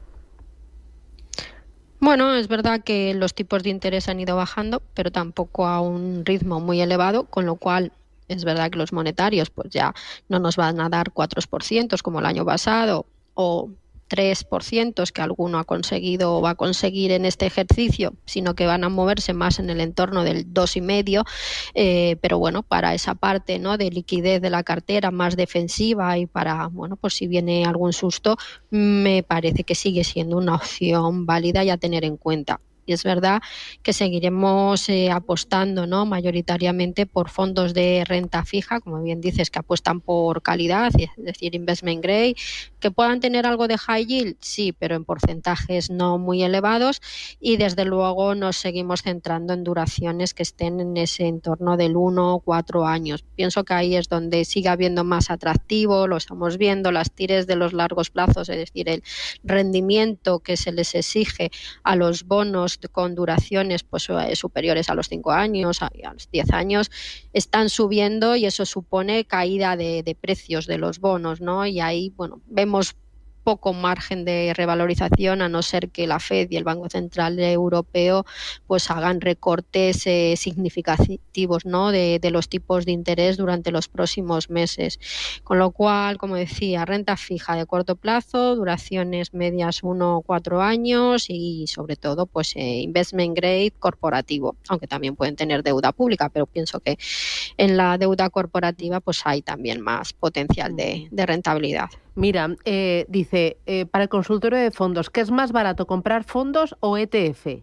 Bueno, es verdad que los tipos de interés han ido bajando, pero tampoco a un ritmo muy elevado, con lo cual es verdad que los monetarios pues ya no nos van a dar cuatro por ciento como el año pasado o tres por ciento que alguno ha conseguido o va a conseguir en este ejercicio, sino que van a moverse más en el entorno del dos coma cinco, eh, pero bueno, para esa parte, ¿no? de liquidez de la cartera más defensiva y para, bueno, pues si viene algún susto, me parece que sigue siendo una opción válida y a tener en cuenta. Y es verdad que seguiremos eh, apostando, ¿no? mayoritariamente por fondos de renta fija, como bien dices, que apuestan por calidad, es decir, investment grade, que puedan tener algo de high yield, sí, pero en porcentajes no muy elevados, y desde luego nos seguimos centrando en duraciones que estén en ese entorno del uno o cuatro años. Pienso que ahí es donde sigue habiendo más atractivo, lo estamos viendo, las tires de los largos plazos, es decir, el rendimiento que se les exige a los bonos con duraciones pues superiores a los cinco años, a, a los diez años, están subiendo y eso supone caída de, de precios de los bonos, ¿no? Y ahí, bueno, vemos poco margen de revalorización, a no ser que la Fed y el Banco Central Europeo pues hagan recortes eh, significativos, ¿no? de, de los tipos de interés durante los próximos meses. Con lo cual, como decía, renta fija de corto plazo, duraciones medias uno o cuatro años y sobre todo pues eh, investment grade corporativo, aunque también pueden tener deuda pública, pero pienso que en la deuda corporativa pues hay también más potencial de, de rentabilidad. Mira, eh, dice, eh, para el consultorio de fondos, ¿qué es más barato, comprar fondos o E T F?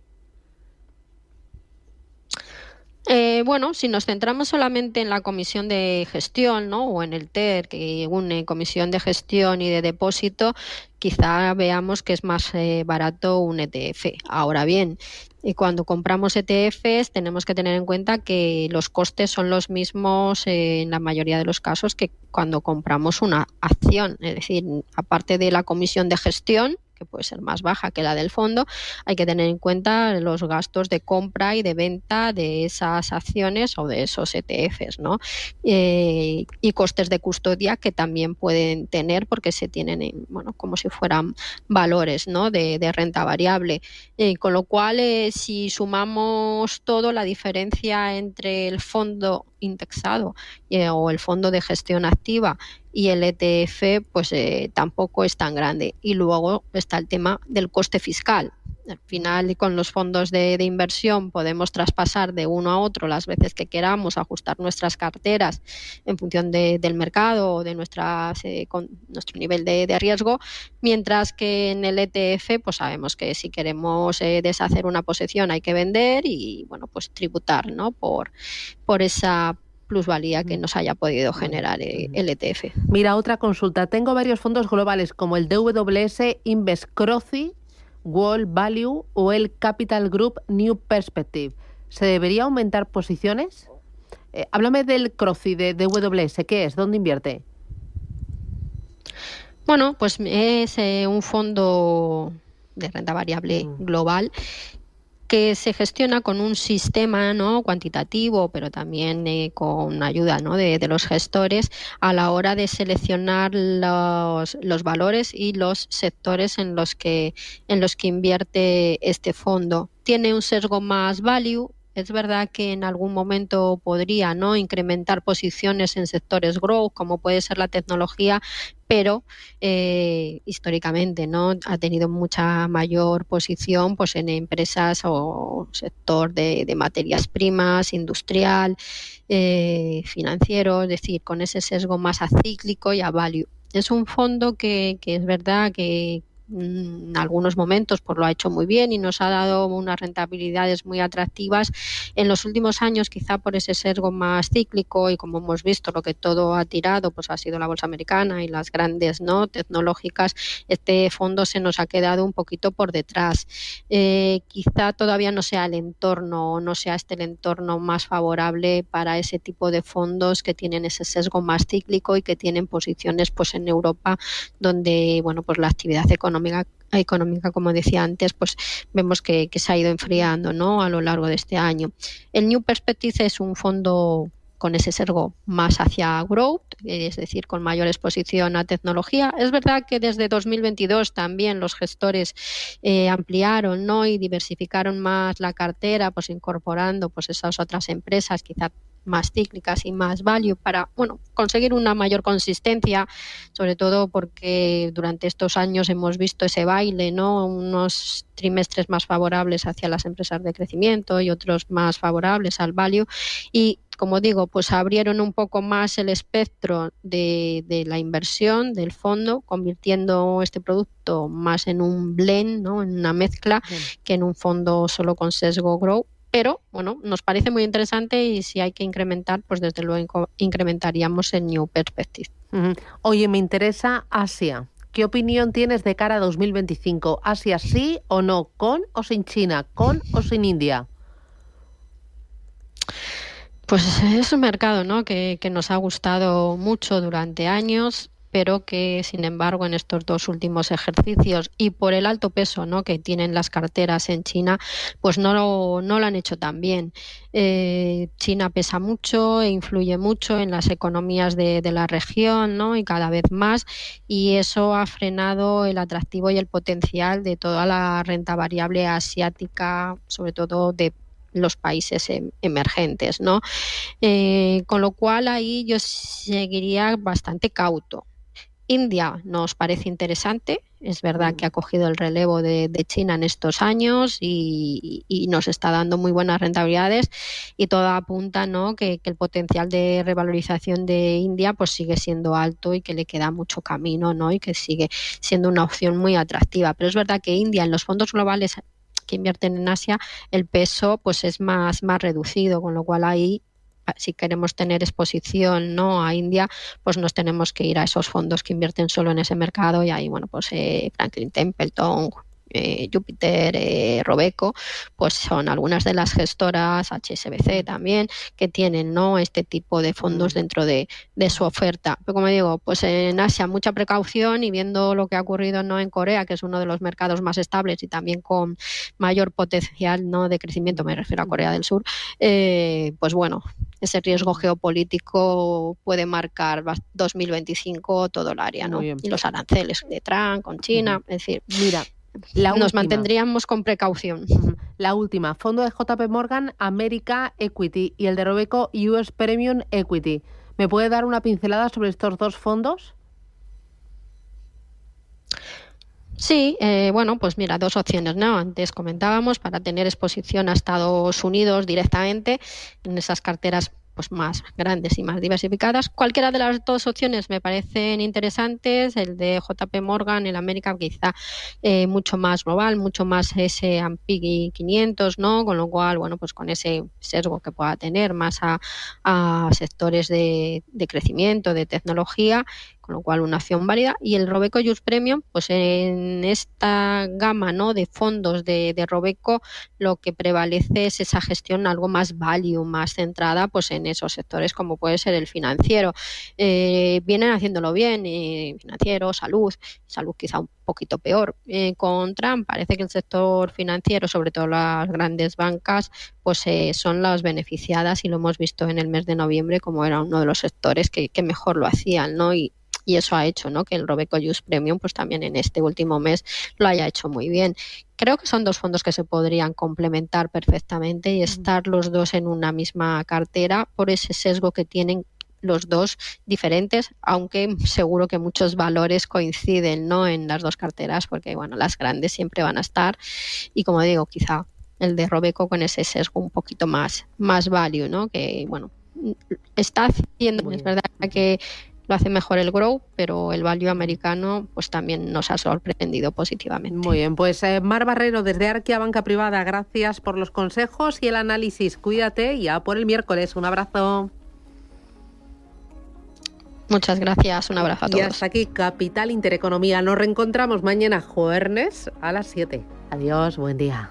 Eh, bueno, si nos centramos solamente en la comisión de gestión, ¿no? o en el T E R, que une comisión de gestión y de depósito, quizá veamos que es más eh, barato un E T F. Ahora bien, y cuando compramos E T Fs tenemos que tener en cuenta que los costes son los mismos eh, en la mayoría de los casos que cuando compramos una acción. Es decir, aparte de la comisión de gestión, que puede ser más baja que la del fondo, hay que tener en cuenta los gastos de compra y de venta de esas acciones o de esos E T Fs, ¿no? Eh, y costes de custodia que también pueden tener porque se tienen en, bueno, como si fueran valores, ¿no? de, de renta variable. Eh, con lo cual, eh, si sumamos todo, la diferencia entre el fondo indexado eh, o el fondo de gestión activa y el E T F, pues eh, tampoco es tan grande. Y luego está el tema del coste fiscal. Al final, con los fondos de, de inversión podemos traspasar de uno a otro las veces que queramos, ajustar nuestras carteras en función de, del mercado o de nuestras, eh, con nuestro nivel de, de riesgo, mientras que en el E T F pues sabemos que si queremos eh, deshacer una posición hay que vender y bueno, pues tributar, ¿no? por, por esa plusvalía que nos haya podido generar eh, el E T F. Mira, otra consulta. Tengo varios fondos globales como el D W S Invest Croci, World Value o el Capital Group New Perspective. ¿Se debería aumentar posiciones? Eh, háblame del Croci de D W S. ¿Qué es? ¿Dónde invierte? Bueno, pues es eh, un fondo de renta variable mm. global que se gestiona con un sistema, ¿no? cuantitativo, pero también eh, con ayuda, ¿no? de, de los gestores a la hora de seleccionar los, los valores y los sectores en los que en los que invierte este fondo. Tiene un sesgo más value. Es verdad que en algún momento podría, ¿no? incrementar posiciones en sectores growth, como puede ser la tecnología, pero eh, históricamente no ha tenido mucha mayor posición pues en empresas o sector de, de materias primas, industrial, eh, financiero, es decir, con ese sesgo más acíclico y a value. Es un fondo que, que es verdad que en algunos momentos pues lo ha hecho muy bien y nos ha dado unas rentabilidades muy atractivas. En los últimos años, quizá por ese sesgo más cíclico y como hemos visto lo que todo ha tirado pues ha sido la bolsa americana y las grandes no tecnológicas, este fondo se nos ha quedado un poquito por detrás. Eh, quizá todavía no sea el entorno o no sea este el entorno más favorable para ese tipo de fondos que tienen ese sesgo más cíclico y que tienen posiciones pues en Europa donde bueno pues la actividad económica Económica, económica, como decía antes, pues vemos que, que se ha ido enfriando, ¿no? a lo largo de este año. El New Perspective es un fondo con ese sesgo más hacia growth, es decir, con mayor exposición a tecnología. Es verdad que desde dos mil veintidós también los gestores eh, ampliaron, ¿no? y diversificaron más la cartera, pues incorporando pues esas otras empresas, quizá más cíclicas y más value para bueno conseguir una mayor consistencia, sobre todo porque durante estos años hemos visto ese baile, ¿no? unos trimestres más favorables hacia las empresas de crecimiento y otros más favorables al value y como digo, pues abrieron un poco más el espectro de, de la inversión del fondo, convirtiendo este producto más en un blend, ¿no? en una mezcla, sí. que en un fondo solo con sesgo growth. Pero, bueno, nos parece muy interesante y si hay que incrementar, pues desde luego incrementaríamos el New Perspective. Uh-huh. Oye, me interesa Asia. ¿Qué opinión tienes de cara a dos mil veinticinco? ¿Asia sí o no? ¿Con o sin China? ¿Con o sin India? Pues es un mercado, ¿no? que, que nos ha gustado mucho durante años, pero que, sin embargo, en estos dos últimos ejercicios y por el alto peso, ¿no? que tienen las carteras en China, pues no lo, no lo han hecho tan bien. Eh, China pesa mucho e influye mucho en las economías de, de la región, ¿no? y cada vez más, y eso ha frenado el atractivo y el potencial de toda la renta variable asiática, sobre todo de los países emergentes, ¿no? Eh, con lo cual ahí yo seguiría bastante cauto. India nos parece interesante, es verdad que ha cogido el relevo de, de China en estos años y, y nos está dando muy buenas rentabilidades y todo apunta, ¿no? que, que el potencial de revalorización de India pues sigue siendo alto y que le queda mucho camino, ¿no? y que sigue siendo una opción muy atractiva. Pero es verdad que India en los fondos globales que invierten en Asia el peso pues es más, más reducido, con lo cual ahí si queremos tener exposición, ¿no? a India, pues nos tenemos que ir a esos fondos que invierten solo en ese mercado y ahí, bueno, pues eh, Franklin Templeton, eh, Júpiter, eh, Robeco, pues son algunas de las gestoras, H S B C también, que tienen, ¿no?, este tipo de fondos dentro de, de su oferta. Pero como digo, pues en Asia mucha precaución, y viendo lo que ha ocurrido, ¿no?, en Corea, que es uno de los mercados más estables y también con mayor potencial, ¿no?, de crecimiento, me refiero a Corea del Sur, eh, pues bueno, ese riesgo geopolítico puede marcar dos mil veinticinco todo el área, ¿no? Y los aranceles de Trump con China, uh-huh. Es decir, mira, la nos última. mantendríamos con precaución. Uh-huh. La última, fondo de J P Morgan America Equity y el de Robeco U S Premium Equity. ¿Me puede dar una pincelada sobre estos dos fondos? Sí, eh, bueno, pues mira, dos opciones, ¿no? Antes comentábamos, para tener exposición a Estados Unidos directamente en esas carteras pues más grandes y más diversificadas. Cualquiera de las dos opciones me parecen interesantes. El de J P Morgan, el América, quizá eh, mucho más global, mucho más ese S and P quinientos, ¿no? Con lo cual, bueno, pues con ese sesgo que pueda tener más a, a sectores de, de crecimiento, de tecnología, con lo cual una opción válida. Y el Robeco U S Premium, pues en esta gama, ¿no?, de fondos de, de Robeco, lo que prevalece es esa gestión algo más value, más centrada pues en esos sectores como puede ser el financiero. Eh, vienen haciéndolo bien, eh, financiero, salud, salud quizá un poquito peor. Eh, con Trump parece que el sector financiero, sobre todo las grandes bancas, pues eh, son las beneficiadas, y lo hemos visto en el mes de noviembre como era uno de los sectores que, que mejor lo hacían, ¿no? Y Y eso ha hecho, ¿no?, que el Robeco U S Premium pues también en este último mes lo haya hecho muy bien. Creo que son dos fondos que se podrían complementar perfectamente y estar los dos en una misma cartera por ese sesgo que tienen los dos diferentes, aunque seguro que muchos valores coinciden, ¿no?, en las dos carteras, porque bueno, las grandes siempre van a estar, y como digo, quizá el de Robeco con ese sesgo un poquito más, más value, ¿no?, que bueno, está haciendo, es verdad que lo hace mejor el Grow, pero el value americano pues también nos ha sorprendido positivamente. Muy bien, pues eh, Mar Barrero desde Arquia Banca Privada, gracias por los consejos y el análisis. Cuídate y ya por el miércoles. Un abrazo. Muchas gracias, un abrazo a todos. Y hasta aquí Capital Intereconomía. Nos reencontramos mañana jueves a las siete. Adiós, buen día.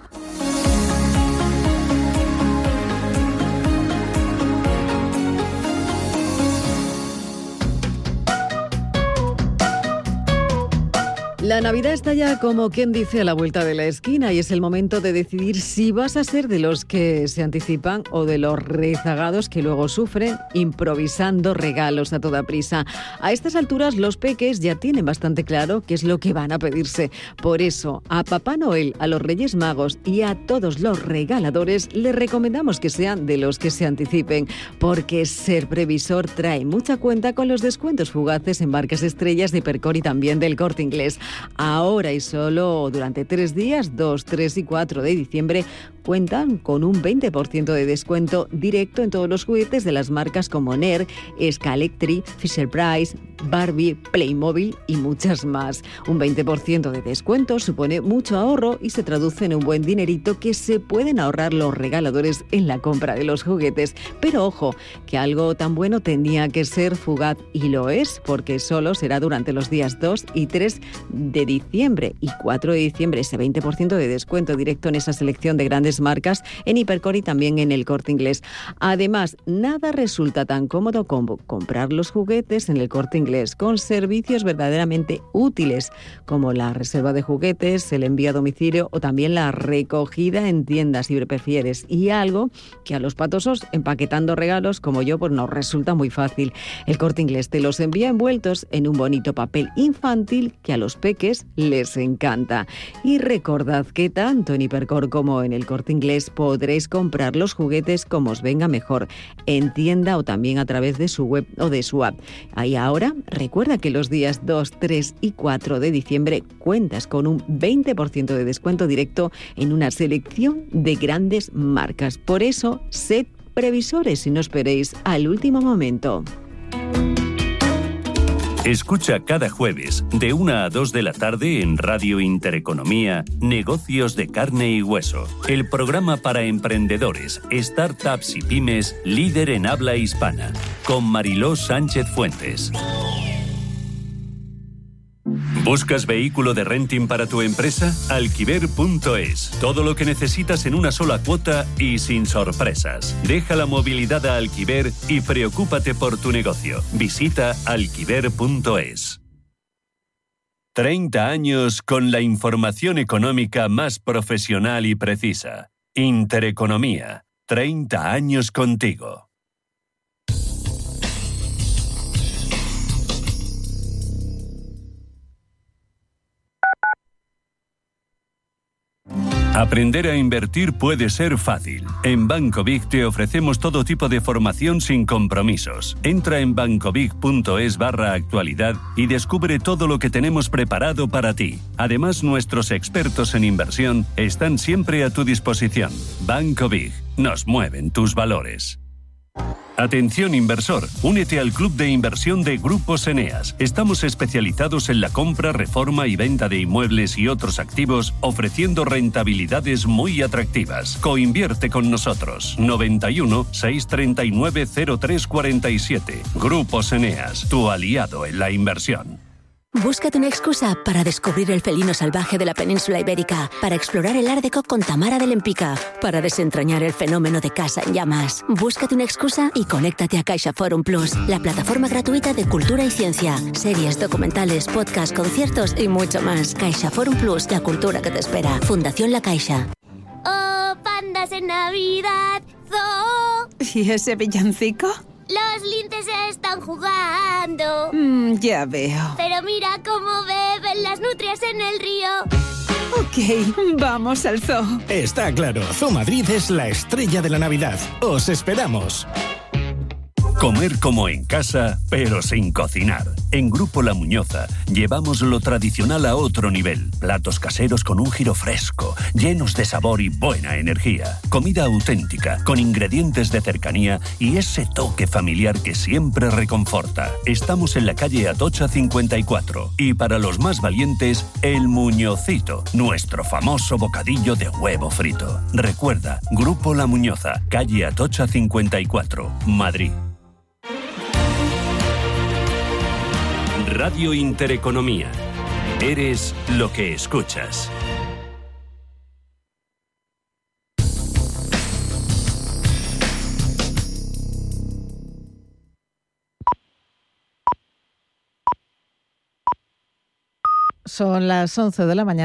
La Navidad está ya, como quien dice, a la vuelta de la esquina, y es el momento de decidir si vas a ser de los que se anticipan o de los rezagados que luego sufren improvisando regalos a toda prisa. A estas alturas los peques ya tienen bastante claro qué es lo que van a pedirse. Por eso, a Papá Noel, a los Reyes Magos y a todos los regaladores les recomendamos que sean de los que se anticipen, porque ser previsor trae mucha cuenta con los descuentos fugaces en marcas estrellas de Hipercor y también del Corte Inglés. Ahora y solo durante tres días, dos, tres y cuatro de diciembre, cuentan con un veinte por ciento de descuento directo en todos los juguetes de las marcas como Ner, Scalectri, Fisher-Price, Barbie, Playmobil y muchas más. Un veinte por ciento de descuento supone mucho ahorro y se traduce en un buen dinerito que se pueden ahorrar los regaladores en la compra de los juguetes. Pero ojo, que algo tan bueno tenía que ser fugaz, y lo es, porque solo será durante los días dos y tres de diciembre y cuatro de diciembre ese veinte por ciento de descuento directo en esa selección de grandes marcas en Hipercor y también en el Corte Inglés. Además, nada resulta tan cómodo como comprar los juguetes en el Corte Inglés, con servicios verdaderamente útiles como la reserva de juguetes, el envío a domicilio o también la recogida en tiendas, si prefieres, y algo que a los patosos empaquetando regalos como yo pues nos resulta muy fácil. El Corte Inglés te los envía envueltos en un bonito papel infantil que a los peques les encanta. Y recordad que tanto en Hipercor como en el Corte Inglés podréis comprar los juguetes como os venga mejor, en tienda o también a través de su web o de su app. Ahí ahora, recuerda que los días dos, tres y cuatro de diciembre cuentas con un veinte por ciento de descuento directo en una selección de grandes marcas. Por eso, sed previsores y no esperéis al último momento. Escucha cada jueves de una a dos de la tarde en Radio Intereconomía Negocios de Carne y Hueso, el programa para emprendedores, startups y pymes líder en habla hispana, con Mariló Sánchez Fuentes. ¿Buscas vehículo de renting para tu empresa? Alquiver punto es. Todo lo que necesitas en una sola cuota y sin sorpresas. Deja la movilidad a Alquiver y preocúpate por tu negocio. Visita alquiver punto es. treinta años con la información económica más profesional y precisa. Intereconomía. treinta años contigo. Aprender a invertir puede ser fácil. En Banco Big te ofrecemos todo tipo de formación sin compromisos. Entra en bancobig punto es barra actualidad y descubre todo lo que tenemos preparado para ti. Además, nuestros expertos en inversión están siempre a tu disposición. Banco Big. Nos mueven tus valores. Atención inversor, únete al club de inversión de Grupos Eneas. Estamos especializados en la compra, reforma y venta de inmuebles y otros activos, ofreciendo rentabilidades muy atractivas. Coinvierte con nosotros. noventa y uno, seiscientos treinta y nueve, cero tres cuarenta y siete. Grupos Eneas, tu aliado en la inversión. Búscate una excusa para descubrir el felino salvaje de la península ibérica, para explorar el Art Deco con Tamara de Lempicka, para desentrañar el fenómeno de Casa en Llamas. Búscate una excusa y conéctate a CaixaForum Plus, la plataforma gratuita de cultura y ciencia, series, documentales, podcasts, conciertos y mucho más. CaixaForum Plus, la cultura que te espera. Fundación La Caixa. Oh, pandas en Navidad, zoo. ¿Y ese villancico? Los linces están jugando. Mm, ya veo. Pero mira cómo beben las nutrias en el río. Ok, vamos al zoo. Está claro, Zoo Madrid es la estrella de la Navidad. ¡Os esperamos! Comer como en casa, pero sin cocinar. En Grupo La Muñoza llevamos lo tradicional a otro nivel. Platos caseros con un giro fresco, llenos de sabor y buena energía. Comida auténtica, con ingredientes de cercanía y ese toque familiar que siempre reconforta. Estamos en la calle Atocha cincuenta y cuatro. Y para los más valientes, el Muñocito, nuestro famoso bocadillo de huevo frito. Recuerda, Grupo La Muñoza, calle Atocha cincuenta y cuatro, Madrid. Radio Intereconomía. Eres lo que escuchas. Son las once de la mañana.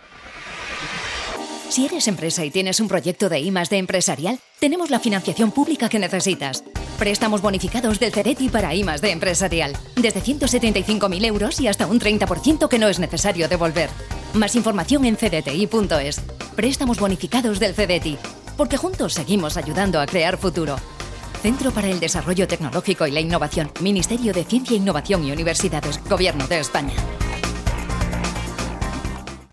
Si eres empresa y tienes un proyecto de I más D empresarial, tenemos la financiación pública que necesitas. Préstamos bonificados del CEDETI para I más D empresarial. Desde ciento setenta y cinco mil euros y hasta un treinta por ciento que no es necesario devolver. Más información en c d t i punto es. Préstamos bonificados del CEDETI. Porque juntos seguimos ayudando a crear futuro. Centro para el Desarrollo Tecnológico y la Innovación. Ministerio de Ciencia, Innovación y Universidades. Gobierno de España.